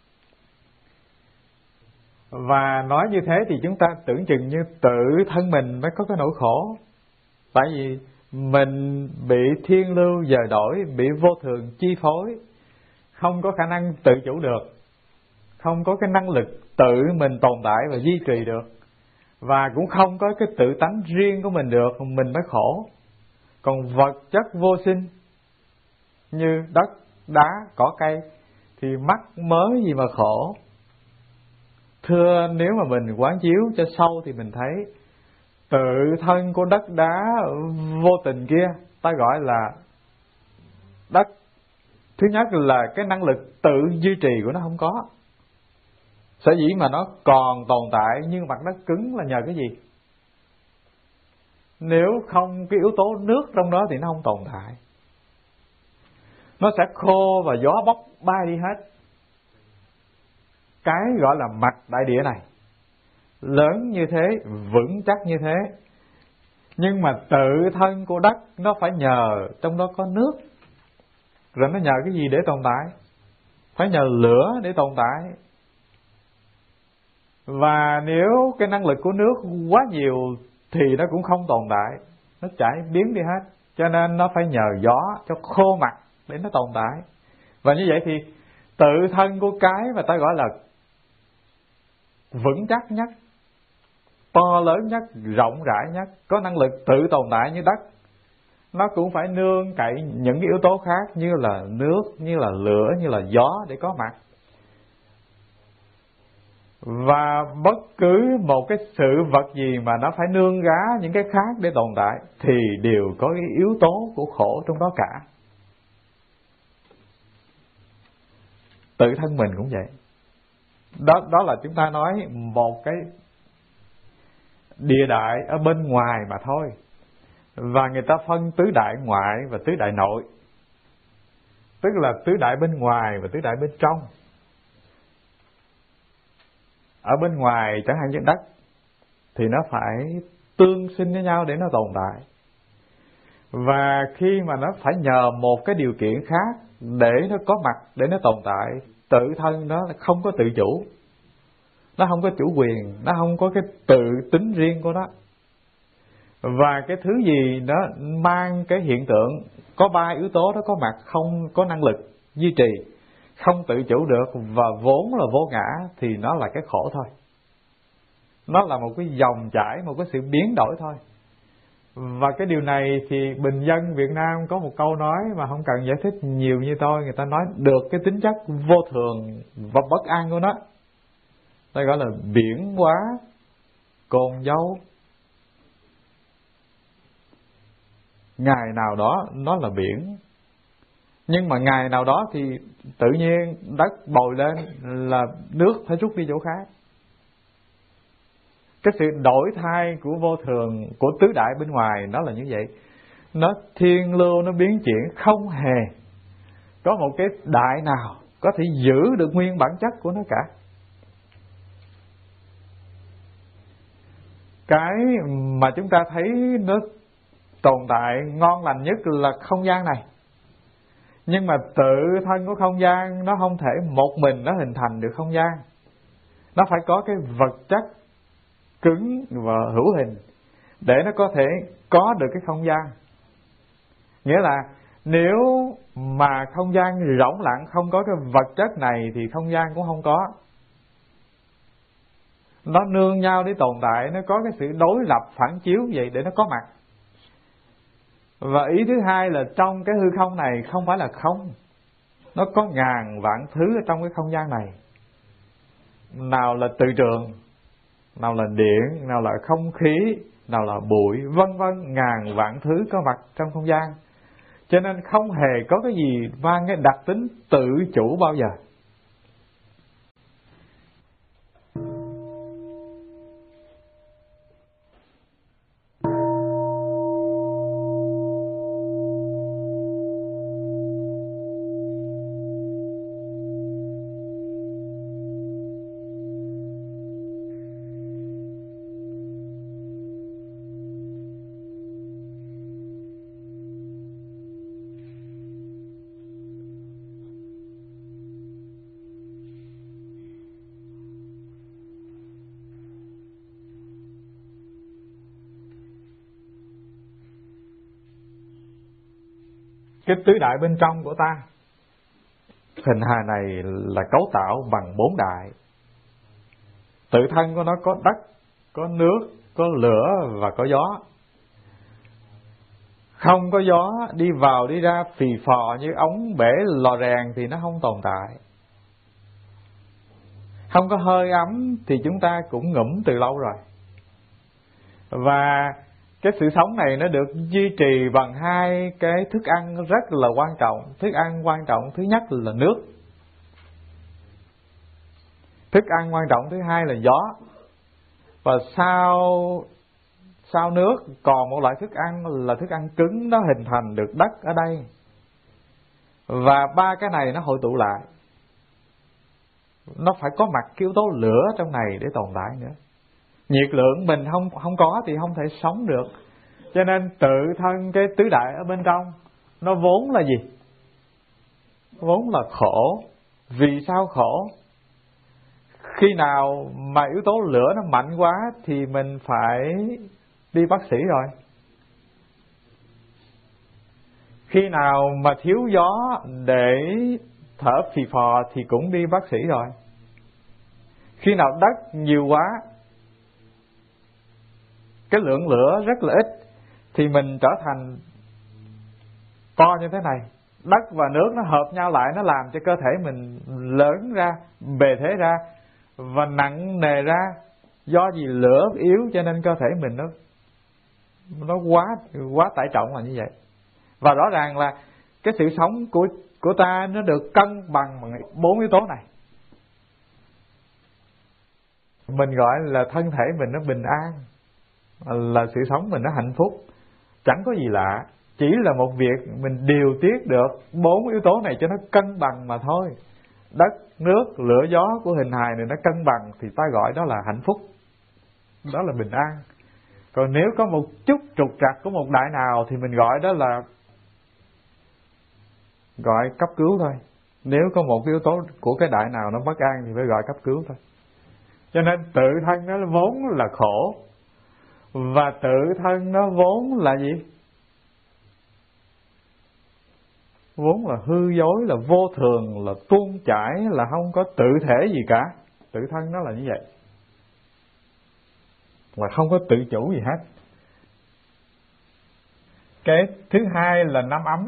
Và nói như thế thì chúng ta tưởng chừng như tự thân mình mới có cái nỗi khổ. Tại vì mình bị thiên lưu dời đổi, bị vô thường chi phối, không có khả năng tự chủ được, không có cái năng lực tự mình tồn tại và duy trì được, và cũng không có cái tự tánh riêng của mình được, mình mới khổ. Còn vật chất vô sinh như đất, đá, cỏ cây thì mắc mớ gì mà khổ. Thưa, nếu mà mình quán chiếu cho sâu thì mình thấy tự thân của đất đá vô tình kia ta gọi là đất. Thứ nhất là cái năng lực tự duy trì của nó không có. Sở dĩ mà nó còn tồn tại nhưng mặt đất cứng là nhờ cái gì? Nếu không cái yếu tố nước trong đó thì nó không tồn tại. Nó sẽ khô và gió bốc bay đi hết. Cái gọi là mặt đại địa này lớn như thế, vững chắc như thế, nhưng mà tự thân của đất nó phải nhờ trong đó có nước. Rồi nó nhờ cái gì để tồn tại? Phải nhờ lửa để tồn tại. Và nếu cái năng lực của nước quá nhiều thì nó cũng không tồn tại, nó chảy biến đi hết. Cho nên nó phải nhờ gió cho khô mặt để nó tồn tại. Và như vậy thì tự thân của cái mà ta gọi là vững chắc nhất, to lớn nhất, rộng rãi nhất, có năng lực tự tồn tại như đất, nó cũng phải nương cậy những cái yếu tố khác như là nước, như là lửa, như là gió để có mặt. Và bất cứ một cái sự vật gì mà nó phải nương gá những cái khác để tồn tại thì đều có cái yếu tố của khổ trong đó cả. Tự thân mình cũng vậy. Đó, đó là chúng ta nói một cái địa đại ở bên ngoài mà thôi. Và người ta phân tứ đại ngoại và tứ đại nội. Tức là tứ đại bên ngoài và tứ đại bên trong. Ở bên ngoài chẳng hạn như đất thì nó phải tương sinh với nhau để nó tồn tại. Và khi mà nó phải nhờ một cái điều kiện khác để nó có mặt, để nó tồn tại, tự thân nó không có tự chủ, nó không có chủ quyền, nó không có cái tự tính riêng của nó. Và cái thứ gì nó mang cái hiện tượng có ba yếu tố đó có mặt, không có năng lực duy trì, không tự chủ được và vốn là vô ngã thì nó là cái khổ thôi. Nó là một cái dòng chảy, một cái sự biến đổi thôi. Và cái điều này thì bình dân Việt Nam có một câu nói mà không cần giải thích nhiều như tôi, người ta nói được cái tính chất vô thường và bất an của nó. Đây gọi là biển hóa cồn dâu. Ngày nào đó nó là biển, nhưng mà ngày nào đó thì tự nhiên đất bồi lên là nước phải rút đi chỗ khác. Cái sự đổi thay của vô thường, của tứ đại bên ngoài nó là như vậy. Nó thiên lưu, nó biến chuyển, không hề có một cái đại nào có thể giữ được nguyên bản chất của nó cả. Cái mà chúng ta thấy nó tồn tại ngon lành nhất là không gian này. Nhưng mà tự thân của không gian nó không thể một mình nó hình thành được không gian. Nó phải có cái vật chất cứng và hữu hình để nó có thể có được cái không gian. Nghĩa là nếu mà không gian rỗng lặng, không có cái vật chất này thì không gian cũng không có. Nó nương nhau để tồn tại, nó có cái sự đối lập phản chiếu vậy để nó có mặt. Và ý thứ hai là trong cái hư không này không phải là không, nó có ngàn vạn thứ ở trong cái không gian này. Nào là từ trường, nào là điện, nào là không khí, nào là bụi, vân vân, ngàn vạn thứ có mặt trong không gian. Cho nên không hề có cái gì mang cái đặc tính tự chủ bao giờ. Cái tứ đại bên trong của ta, hình hài này là cấu tạo bằng bốn đại. Tự thân của nó có đất, có nước, có lửa và có gió. Không có gió đi vào đi ra phì phò như ống bể lò rèn thì nó không tồn tại. Không có hơi ấm thì chúng ta cũng ngủm từ lâu rồi. Và cái sự sống này nó được duy trì bằng hai cái thức ăn rất là quan trọng. Thức ăn quan trọng thứ nhất là nước. Thức ăn quan trọng thứ hai là gió. Và sau sau nước còn một loại thức ăn là thức ăn cứng, nó hình thành được đất ở đây. Và ba cái này nó hội tụ lại, nó phải có mặt cái yếu tố lửa trong này để tồn tại nữa. Nhiệt lượng mình không không có thì không thể sống được. Cho nên tự thân cái tứ đại ở bên trong nó vốn là gì? Vốn là khổ. Vì sao khổ? Khi nào mà yếu tố lửa nó mạnh quá thì mình phải đi bác sĩ rồi. Khi nào mà thiếu gió để thở phì phò thì cũng đi bác sĩ rồi. Khi nào đất nhiều quá, cái lượng lửa rất là ít, thì mình trở thành to như thế này. Đất và nước nó hợp nhau lại, nó làm cho cơ thể mình lớn ra, bề thế ra và nặng nề ra. Do gì lửa yếu cho nên cơ thể mình nó nó quá quá tải trọng là như vậy. Và rõ ràng là cái sự sống của của ta nó được cân bằng bằng bốn yếu tố này. Mình gọi là thân thể mình nó bình an, là sự sống mình nó hạnh phúc. Chẳng có gì lạ, chỉ là một việc mình điều tiết được bốn yếu tố này cho nó cân bằng mà thôi. Đất, nước, lửa, gió của hình hài này nó cân bằng thì ta gọi đó là hạnh phúc, đó là bình an. Còn nếu có một chút trục trặc của một đại nào thì mình gọi đó là gọi cấp cứu thôi. Nếu có một yếu tố của cái đại nào nó bất an thì phải gọi cấp cứu thôi. Cho nên tự thân nó vốn là khổ, và tự thân nó vốn là gì? Vốn là hư dối, là vô thường, là tuôn chảy, là không có tự thể gì cả. Tự thân nó là như vậy, và không có tự chủ gì hết. Cái thứ hai là năm ấm.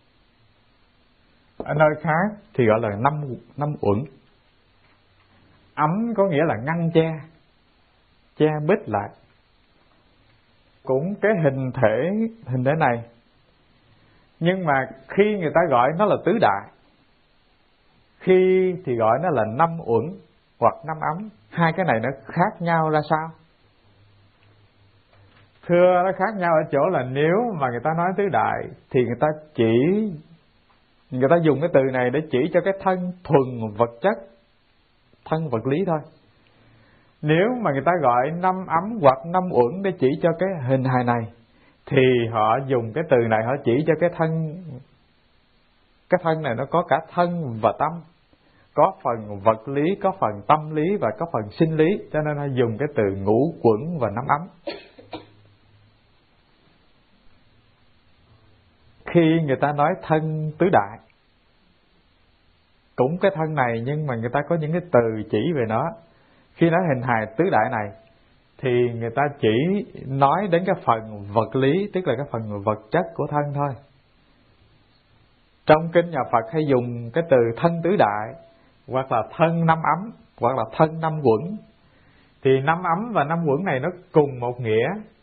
Ở nơi khác thì gọi là năm năm uẩn. Ấm có nghĩa là ngăn che, che bít lại. Cũng cái hình thể hình thể này, nhưng mà khi người ta gọi nó là tứ đại, khi thì gọi nó là năm uẩn hoặc năm ấm. Hai cái này nó khác nhau ra sao? Thưa, nó khác nhau ở chỗ là nếu mà người ta nói tứ đại thì người ta chỉ người ta dùng cái từ này để chỉ cho cái thân thuần vật chất, thân vật lý thôi. Nếu mà người ta gọi năm ấm hoặc năm uẩn để chỉ cho cái hình hài này thì họ dùng cái từ này họ chỉ cho cái thân. Cái thân này nó có cả thân và tâm, có phần vật lý, có phần tâm lý và có phần sinh lý, cho nên họ dùng cái từ ngũ quẩn và năm ấm. Khi người ta nói thân tứ đại, cũng cái thân này nhưng mà người ta có những cái từ chỉ về nó. Khi nói hình hài tứ đại này thì người ta chỉ nói đến cái phần vật lý, tức là cái phần vật chất của thân thôi. Trong kinh nhà Phật hay dùng cái từ thân tứ đại, hoặc là thân năm ấm, hoặc là thân năm quẩn. Thì năm ấm và năm quẩn này nó cùng một nghĩa,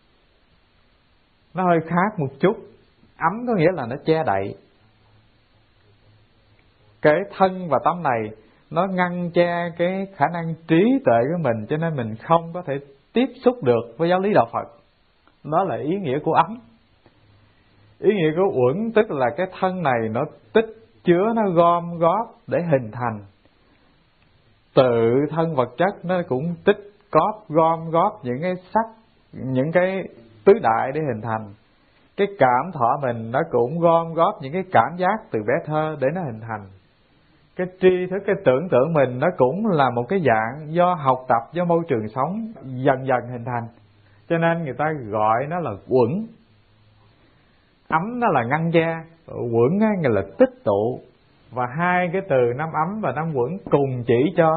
nó hơi khác một chút. Ấm có nghĩa là nó che đậy. Cái thân và tâm này nó ngăn che cái khả năng trí tuệ của mình, cho nên mình không có thể tiếp xúc được với giáo lý đạo Phật. Đó là ý nghĩa của ấm. Ý nghĩa của uẩn tức là cái thân này nó tích chứa, nó gom góp để hình thành. Tự thân vật chất nó cũng tích góp, gom góp những cái sắc, những cái tứ đại để hình thành. Cái cảm thọ mình nó cũng gom góp những cái cảm giác từ bé thơ để nó hình thành. Cái tri thức, cái tưởng tượng mình nó cũng là một cái dạng do học tập, do môi trường sống dần dần hình thành. Cho nên người ta gọi nó là uẩn. Ấm nó là ngăn che, uẩn nghĩa là tích tụ. Và hai cái từ năm ấm và năm uẩn cùng chỉ cho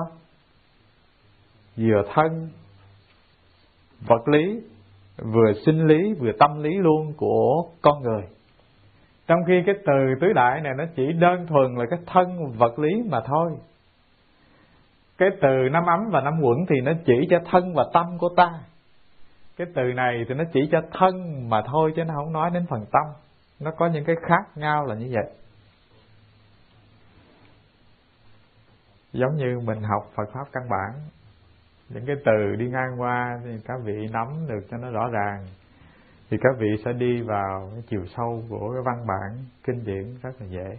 vừa thân vật lý, vừa sinh lý, vừa tâm lý luôn của con người. Trong khi cái từ tứ đại này nó chỉ đơn thuần là cái thân vật lý mà thôi. Cái từ năm ấm và năm uẩn thì nó chỉ cho thân và tâm của ta. Cái từ này thì nó chỉ cho thân mà thôi, chứ nó không nói đến phần tâm. Nó có những cái khác nhau là như vậy. Giống như mình học Phật Pháp căn bản, những cái từ đi ngang qua thì các vị nắm được cho nó rõ ràng, thì các vị sẽ đi vào cái chiều sâu của cái văn bản kinh điển rất là dễ.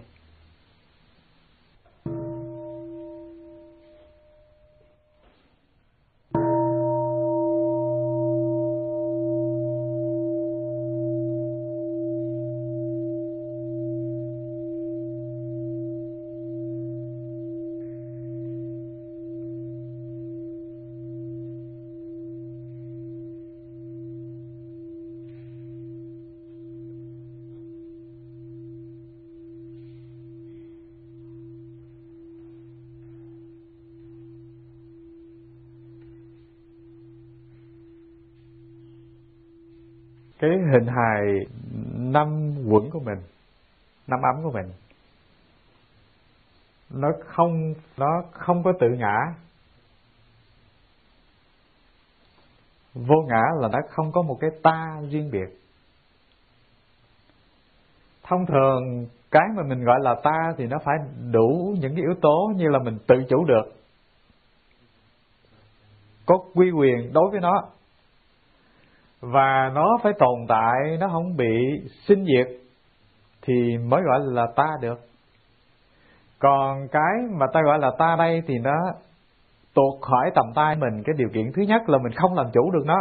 Cái hình hài năm quẩn của mình, năm ấm của mình, nó không nó không có tự ngã. Vô ngã là nó không có một cái ta riêng biệt. Thông thường cái mà mình gọi là ta thì nó phải đủ những cái yếu tố như là mình tự chủ được, có quy quyền đối với nó, và nó phải tồn tại, nó không bị sinh diệt thì mới gọi là ta được. Còn cái mà ta gọi là ta đây thì nó tuột khỏi tầm tay mình. Cái điều kiện thứ nhất là mình không làm chủ được nó.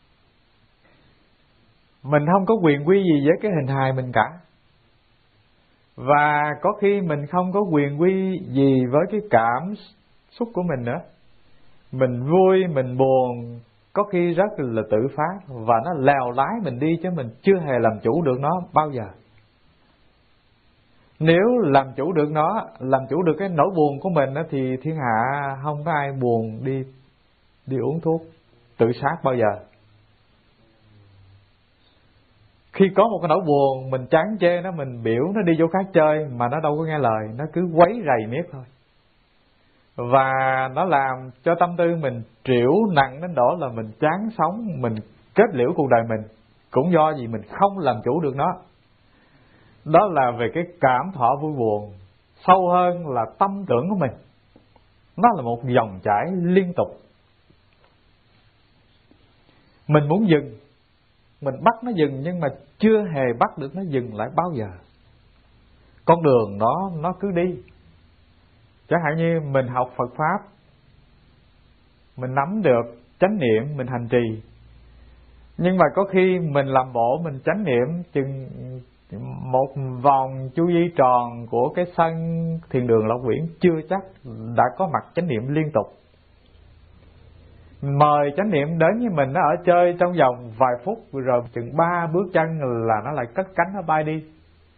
Mình không có quyền quy gì với cái hình hài mình cả. Và có khi mình không có quyền quy gì với cái cảm xúc của mình nữa. Mình vui, mình buồn, có khi rất là tự phát, và nó lèo lái mình đi chứ mình chưa hề làm chủ được nó bao giờ. Nếu làm chủ được nó, làm chủ được cái nỗi buồn của mình thì thiên hạ không có ai buồn đi đi uống thuốc tự sát bao giờ. Khi có một cái nỗi buồn, mình chán chê nó, mình biểu nó đi vô khác chơi, mà nó đâu có nghe lời, nó cứ quấy rầy miết thôi. Và nó làm cho tâm tư mình trĩu nặng đến độ là mình chán sống, mình kết liễu cuộc đời mình, cũng do gì mình không làm chủ được nó. Đó là về cái cảm thọ vui buồn. Sâu hơn là tâm tưởng của mình, nó là một dòng chảy liên tục. Mình muốn dừng, mình bắt nó dừng, nhưng mà chưa hề bắt được nó dừng lại bao giờ. Con đường đó nó cứ đi. Chẳng hạn như mình học Phật Pháp, mình nắm được chánh niệm, mình hành trì, nhưng mà có khi mình làm bộ, mình chánh niệm chừng một vòng chu vi tròn của cái sân thiền đường Lộc Uyển, chưa chắc đã có mặt chánh niệm liên tục. Mời chánh niệm đến với mình, nó ở chơi trong vòng vài phút, rồi chừng ba bước chân là nó lại cất cánh, nó bay đi.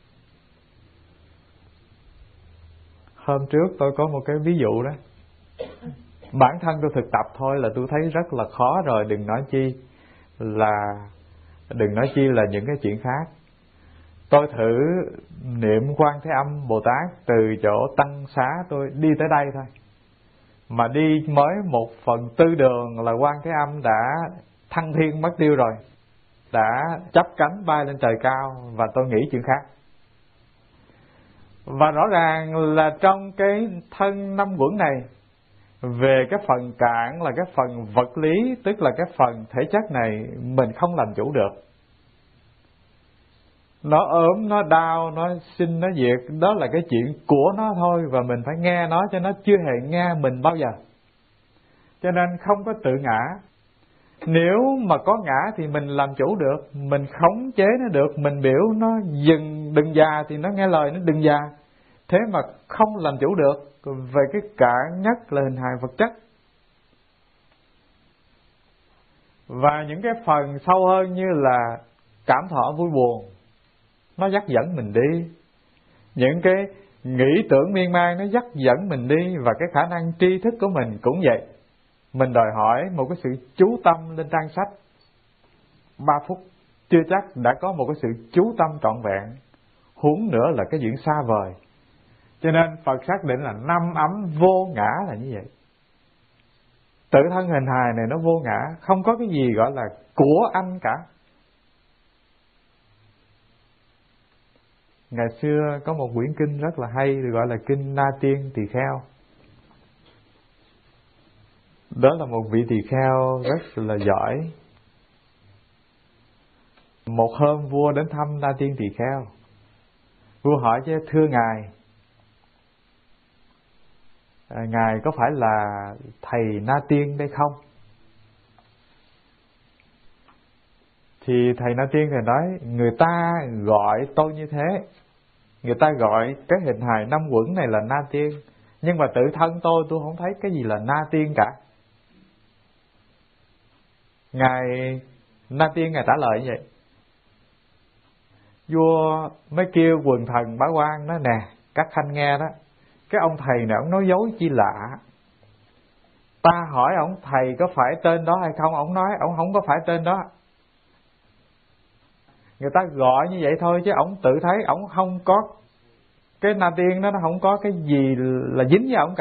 Hôm trước tôi có một cái ví dụ đó. Bản thân tôi thực tập thôi là tôi thấy rất là khó rồi, đừng nói chi là đừng nói chi là những cái chuyện khác. Tôi thử niệm Quan Thế Âm Bồ Tát từ chỗ Tăng Xá tôi đi tới đây thôi, mà đi mới một phần tư đường là Quan Thế Âm đã thăng thiên mất tiêu rồi, đã chắp cánh bay lên trời cao, và tôi nghĩ chuyện khác. Và rõ ràng là trong cái thân năm quẩn này, về cái phần cạn là cái phần vật lý, tức là cái phần thể chất này, mình không làm chủ được. Nó ốm, nó đau, nó sinh, nó diệt, đó là cái chuyện của nó thôi, và mình phải nghe nó, cho nó chưa hề nghe mình bao giờ. Cho nên không có tự ngã. Nếu mà có ngã thì mình làm chủ được, mình khống chế nó được, mình biểu nó dừng, đừng già thì nó nghe lời, nó đừng già. Thế mà không làm chủ được về cái cạn nhất là hình hài vật chất. Và những cái phần sâu hơn như là cảm thọ vui buồn, nó dắt dẫn mình đi. Những cái nghĩ tưởng miên man nó dắt dẫn mình đi. Và cái khả năng tri thức của mình cũng vậy. Mình đòi hỏi một cái sự chú tâm lên trang sách ba phút, chưa chắc đã có một cái sự chú tâm trọn vẹn, huống nữa là cái chuyện xa vời. Cho nên Phật xác định là năm ấm vô ngã là như vậy. Tự thân hình hài này nó vô ngã, không có cái gì gọi là của anh cả. Ngày xưa có một quyển kinh rất là hay, được gọi là kinh Na Tiên Tỳ Kheo. Đó là một vị tỳ kheo rất là giỏi. Một hôm vua đến thăm Na Tiên tỳ kheo. Vua hỏi chứ: thưa ngài, à, ngài có phải là thầy Na Tiên đây không? Thì thầy Na Tiên thì nói: người ta gọi tôi như thế, người ta gọi cái hình hài năm quẩn này là Na Tiên, nhưng mà tự thân tôi tôi không thấy cái gì là Na Tiên cả. Ngài Na Tiên ngài trả lời như vậy. Vua mới kêu quần thần bá quan nói: nè các khanh nghe đó, cái ông thầy này ông nói dối chi lạ. Ta hỏi ông thầy có phải tên đó hay không, ông nói ông không có phải tên đó. Người ta gọi như vậy thôi chứ ông tự thấy ông không có cái Na Tiên đó, nó không có cái gì là dính với ông cả.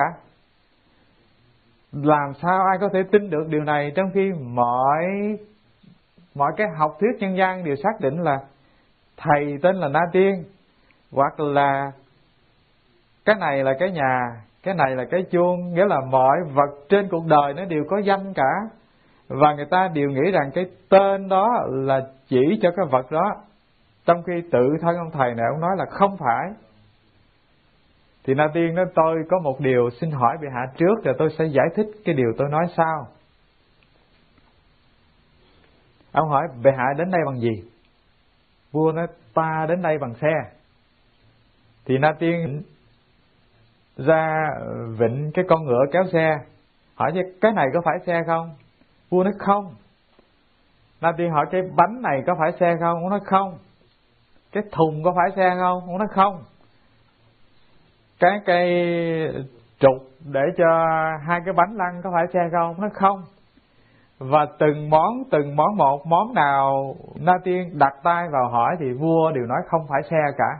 Làm sao ai có thể tin được điều này, trong khi mọi mọi cái học thuyết nhân gian đều xác định là thầy tên là Na Tiên, hoặc là cái này là cái nhà, cái này là cái chuông, nghĩa là mọi vật trên cuộc đời nó đều có danh cả, và người ta đều nghĩ rằng cái tên đó là chỉ cho cái vật đó, trong khi tự thân ông thầy này ông nói là không phải. Thì Na Tiên nói: tôi có một điều xin hỏi bệ hạ trước, rồi tôi sẽ giải thích cái điều tôi nói sau. Ông hỏi: bệ hạ đến đây bằng gì? Vua nói: ta đến đây bằng xe. Thì Na Tiên ra vịnh cái con ngựa kéo xe, hỏi chứ cái này có phải xe không? Vua nói không. Na Tiên hỏi: cái bánh này có phải xe không? Ông nói không. Cái thùng có phải xe không? Ông nói không. Cái cây trục để cho hai cái bánh lăn có phải xe không? Ông nói không. Và từng món từng món một, món nào Na Tiên đặt tay vào hỏi thì vua đều nói không phải xe cả.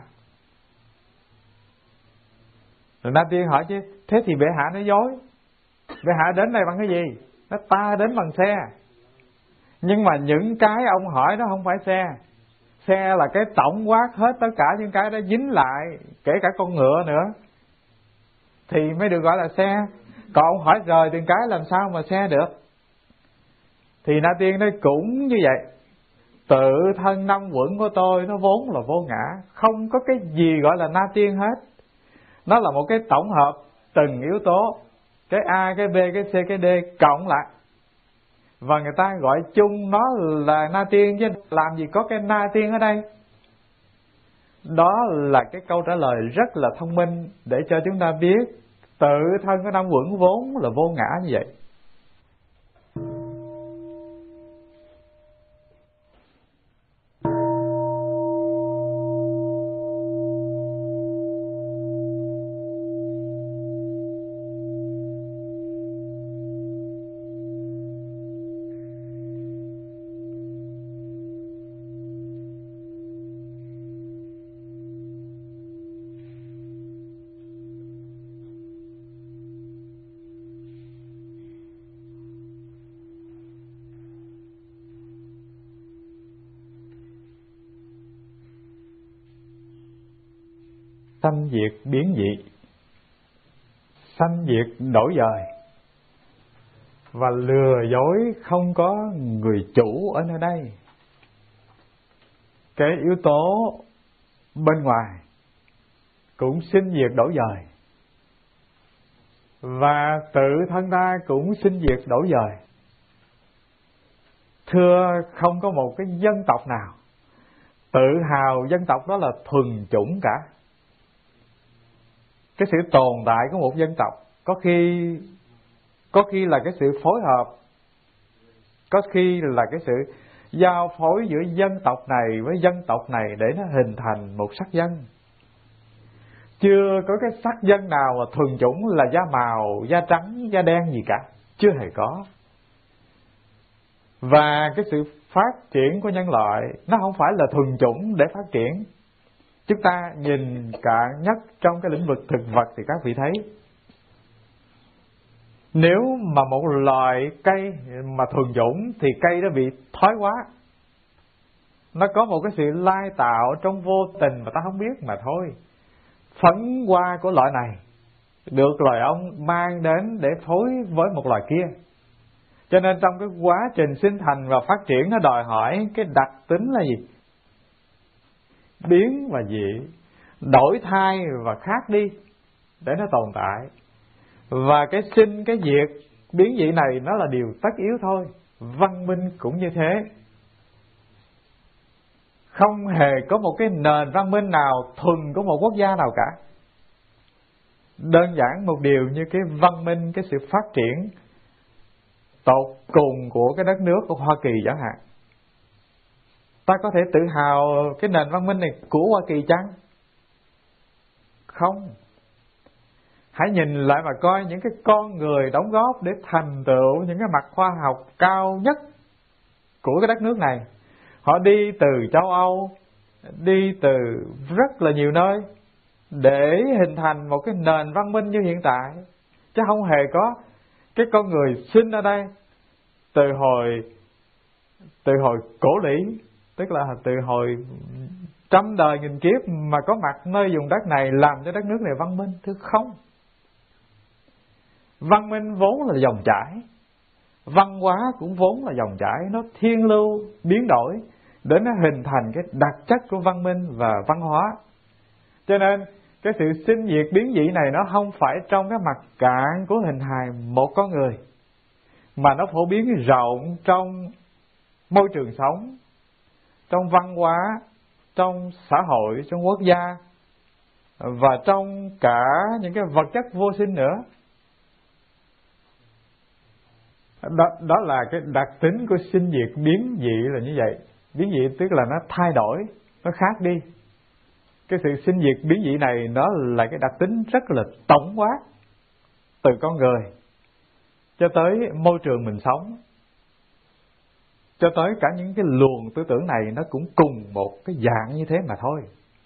Rồi Na Tiên hỏi chứ thế thì bệ hạ nói dối, bệ hạ đến đây bằng cái gì? Nó ta đến bằng xe. Nhưng mà những cái ông hỏi đó không phải xe. Xe là cái tổng quát hết tất cả những cái đó dính lại, kể cả con ngựa nữa, thì mới được gọi là xe. Còn ông hỏi rời từng cái làm sao mà xe được? Thì Na Tiên nói cũng như vậy, tự thân năm quẩn của tôi nó vốn là vô ngã, không có cái gì gọi là Na Tiên hết. Nó là một cái tổng hợp từng yếu tố, cái A, cái B, cái C, cái D cộng lại, và người ta gọi chung nó là Na Tiên, chứ làm gì có cái Na Tiên ở đây. Đó là cái câu trả lời rất là thông minh để cho chúng ta biết tự thân của năm quẩn vốn là vô ngã như vậy. Sanh diệt biến dị, sanh diệt đổi dời, và lừa dối không có người chủ ở nơi đây. Cái yếu tố bên ngoài cũng sinh diệt đổi dời, và tự thân ta cũng sinh diệt đổi dời. Thưa, không có một cái dân tộc nào tự hào dân tộc đó là thuần chủng cả. Cái sự tồn tại của một dân tộc có khi có khi là cái sự phối hợp, có khi là cái sự giao phối giữa dân tộc này với dân tộc này để nó hình thành một sắc dân. Chưa có cái sắc dân nào mà thuần chủng là da màu, da trắng, da đen gì cả, chưa hề có. Và cái sự phát triển của nhân loại nó không phải là thuần chủng để phát triển. Chúng ta nhìn cạn nhất trong cái lĩnh vực thực vật thì các vị thấy, nếu mà một loài cây mà thuần chủng thì cây đó bị thoái hóa. Nó có một cái sự lai tạo trong vô tình mà ta không biết mà thôi. Phấn hoa của loại này được loài ong mang đến để phối với một loài kia. Cho nên trong cái quá trình sinh thành và phát triển nó đòi hỏi cái đặc tính là gì? Biến và dị, đổi thay và khác đi để nó tồn tại. Và cái sinh, cái diệt, biến dị này nó là điều tất yếu thôi. Văn minh cũng như thế. Không hề có một cái nền văn minh nào thuần của một quốc gia nào cả. Đơn giản một điều như cái văn minh, cái sự phát triển tột cùng của cái đất nước của Hoa Kỳ chẳng hạn. Ta có thể tự hào cái nền văn minh này của Hoa Kỳ chăng? Không. Hãy nhìn lại mà coi những cái con người đóng góp để thành tựu những cái mặt khoa học cao nhất của cái đất nước này. Họ đi từ châu Âu, đi từ rất là nhiều nơi để hình thành một cái nền văn minh như hiện tại. Chứ không hề có cái con người sinh ở đây từ hồi từ hồi cổ lũy, tức là từ hồi trăm đời nghìn kiếp mà có mặt nơi vùng đất này làm cho đất nước này văn minh. Thưa không. Văn minh vốn là dòng chảy, văn hóa cũng vốn là dòng chảy, nó thiên lưu biến đổi để nó hình thành cái đặc chất của văn minh và văn hóa. Cho nên cái sự sinh diệt biến dị này nó không phải trong cái mặt cạn của hình hài một con người, mà nó phổ biến rộng trong môi trường sống, trong văn hóa, trong xã hội, trong quốc gia và trong cả những cái vật chất vô sinh nữa. Đó, đó là cái đặc tính của sinh diệt biến dị là như vậy. Biến dị tức là nó thay đổi, nó khác đi. Cái sự sinh diệt biến dị này nó là cái đặc tính rất là tổng quát, từ con người cho tới môi trường mình sống, cho tới cả những cái luồng tư tưởng này nó cũng cùng một cái dạng như thế mà thôi.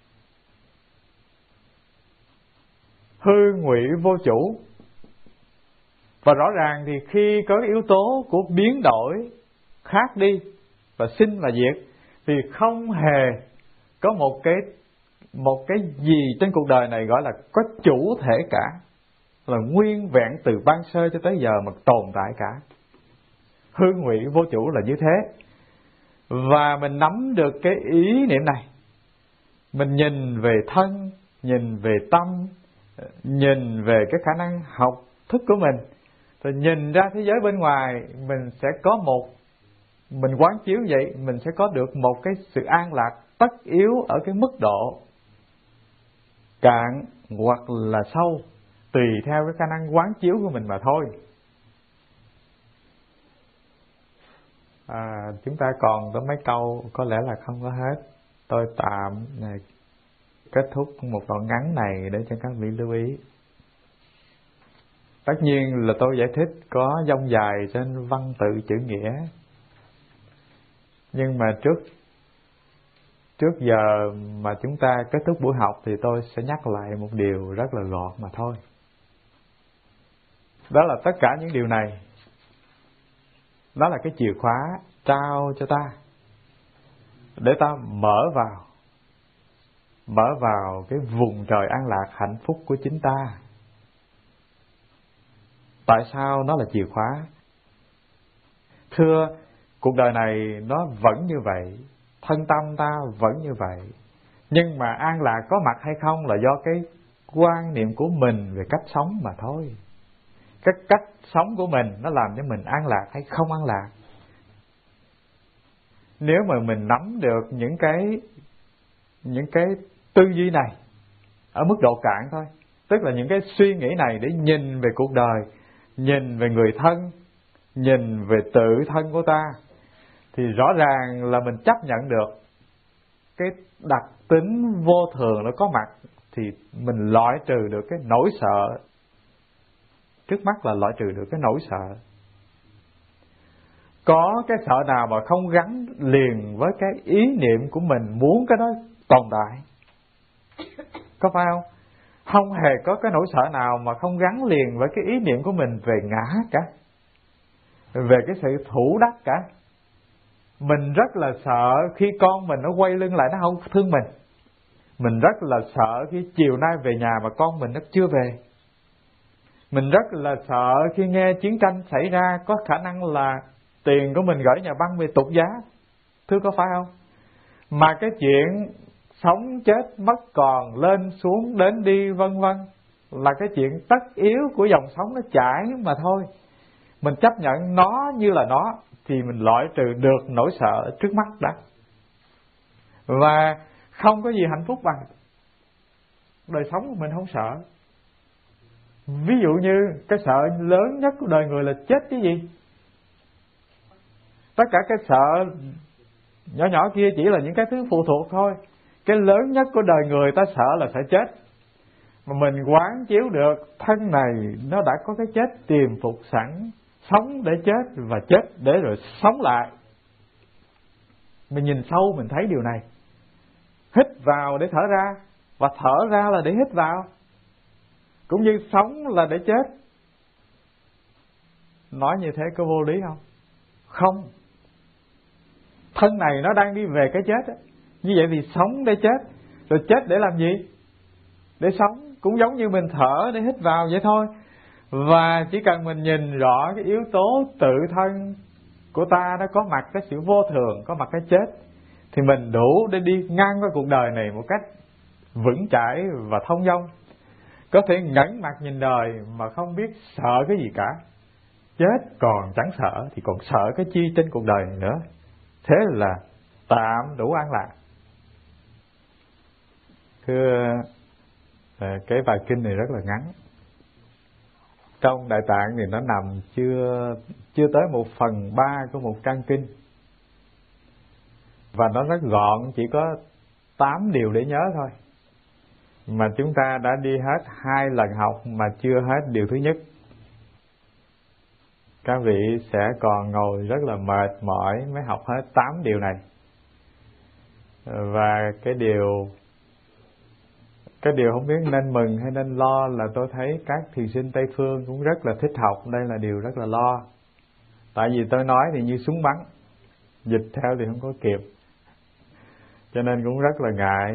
Hư ngụy vô chủ. Và rõ ràng thì khi có cái yếu tố của biến đổi, khác đi và sinh và diệt, thì không hề có một cái một cái gì trên cuộc đời này gọi là có chủ thể cả, là nguyên vẹn từ ban sơ cho tới giờ mà tồn tại cả. Hư ngụy vô chủ là như thế. Và mình nắm được cái ý niệm này, mình nhìn về thân, nhìn về tâm, nhìn về cái khả năng học thức của mình, rồi nhìn ra thế giới bên ngoài, mình sẽ có một, mình quán chiếu vậy, mình sẽ có được một cái sự an lạc tất yếu ở cái mức độ cạn hoặc là sâu, tùy theo cái khả năng quán chiếu của mình mà thôi. À, chúng ta còn có mấy câu có lẽ là không có hết. Tôi tạm này, kết thúc một đoạn ngắn này để cho các vị lưu ý. Tất nhiên là tôi giải thích có dông dài trên văn tự chữ nghĩa, nhưng mà trước trước giờ mà chúng ta kết thúc buổi học thì tôi sẽ nhắc lại một điều rất là gọn mà thôi. Đó là tất cả những điều này, đó là cái chìa khóa trao cho ta để ta mở vào mở vào cái vùng trời an lạc hạnh phúc của chính ta. Tại sao nó là chìa khóa? Thưa, cuộc đời này nó vẫn như vậy, thân tâm ta vẫn như vậy, nhưng mà an lạc có mặt hay không là do cái quan niệm của mình về cách sống mà thôi. Cái cách sống của mình nó làm cho mình an lạc hay không an lạc. Nếu mà mình nắm được những cái những cái tư duy này ở mức độ cạn thôi, tức là những cái suy nghĩ này để nhìn về cuộc đời, nhìn về người thân, nhìn về tự thân của ta, thì rõ ràng là mình chấp nhận được cái đặc tính vô thường nó có mặt, thì mình loại trừ được cái nỗi sợ. Trước mắt là loại trừ được cái nỗi sợ. Có cái sợ nào mà không gắn liền với cái ý niệm của mình muốn cái đó tồn tại? Có phải không? Không hề có cái nỗi sợ nào mà không gắn liền với cái ý niệm của mình về ngã cả, về cái sự thủ đắc cả. Mình rất là sợ khi con mình nó quay lưng lại nó không thương mình. Mình rất là sợ khi chiều nay về nhà mà con mình nó chưa về. Mình rất là sợ khi nghe chiến tranh xảy ra, có khả năng là tiền của mình gửi nhà băng bị tụt giá. Thưa có phải không? Mà cái chuyện sống chết mất còn, lên xuống đến đi vân vân là cái chuyện tất yếu của dòng sống nó chảy mà thôi. Mình chấp nhận nó như là nó thì mình loại trừ được nỗi sợ trước mắt đã. Và không có gì hạnh phúc bằng đời sống của mình không sợ. Ví dụ như cái sợ lớn nhất của đời người là chết cái gì? Tất cả cái sợ nhỏ nhỏ kia chỉ là những cái thứ phụ thuộc thôi. Cái lớn nhất của đời người ta sợ là sợ chết. Mà mình quán chiếu được thân này nó đã có cái chết tiềm phục sẵn, sống để chết và chết để rồi sống lại. Mình nhìn sâu mình thấy điều này. Hít vào để thở ra, và thở ra là để hít vào. Cũng như sống là để chết. Nói như thế có vô lý không? Không. Thân này nó đang đi về cái chết đó. Như vậy thì sống để chết. Rồi chết để làm gì? Để sống. Cũng giống như mình thở để hít vào vậy thôi. Và chỉ cần mình nhìn rõ cái yếu tố tự thân của ta nó có mặt cái sự vô thường, có mặt cái chết, thì mình đủ để đi ngang qua cuộc đời này một cách vững chãi và thông dong. Có thể ngẩng mặt nhìn đời mà không biết sợ cái gì cả. Chết còn chẳng sợ thì còn sợ cái chi trên cuộc đời này nữa. Thế là tạm đủ an lạc. Thưa, cái bài kinh này rất là ngắn. Trong Đại Tạng thì nó nằm chưa chưa tới một phần ba của một trang kinh. Và nó rất gọn, chỉ có tám điều để nhớ thôi. Mà chúng ta đã đi hết hai lần học mà chưa hết điều thứ nhất. Các vị sẽ còn ngồi rất là mệt mỏi mới học hết tám điều này. Và cái điều Cái điều không biết nên mừng hay nên lo là tôi thấy các thiền sinh Tây Phương cũng rất là thích học. Đây là điều rất là lo. Tại vì tôi nói thì như súng bắn, dịch theo thì không có kịp, cho nên cũng rất là ngại.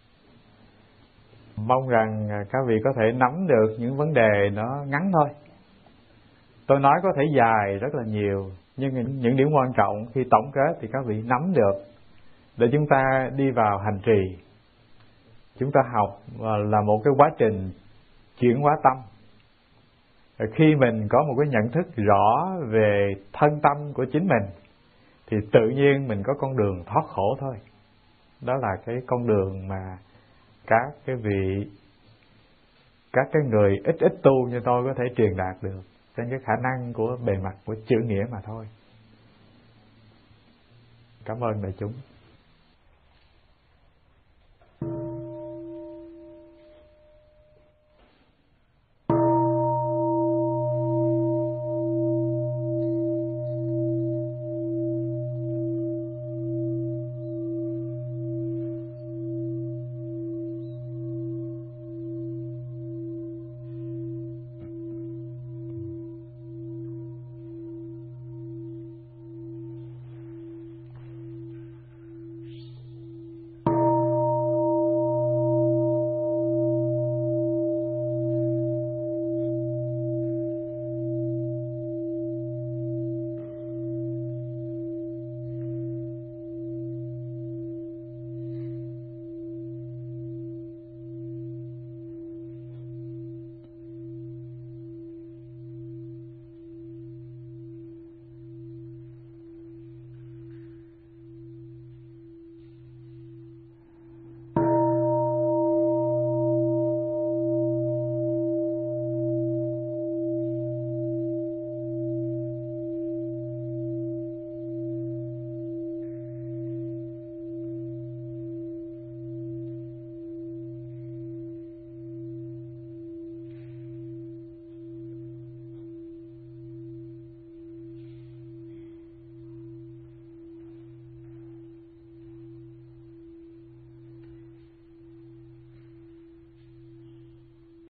Mong rằng các vị có thể nắm được những vấn đề nó ngắn thôi. Tôi nói có thể dài rất là nhiều, nhưng những điểm quan trọng khi tổng kết thì các vị nắm được, để chúng ta đi vào hành trì. Chúng ta học là một cái quá trình chuyển hóa tâm. Khi mình có một cái nhận thức rõ về thân tâm của chính mình thì tự nhiên mình có con đường thoát khổ thôi. Đó là cái con đường mà các cái vị, các cái người ít ít tu như tôi có thể truyền đạt được trên cái khả năng của bề mặt của chữ nghĩa mà thôi. Cảm ơn đại chúng.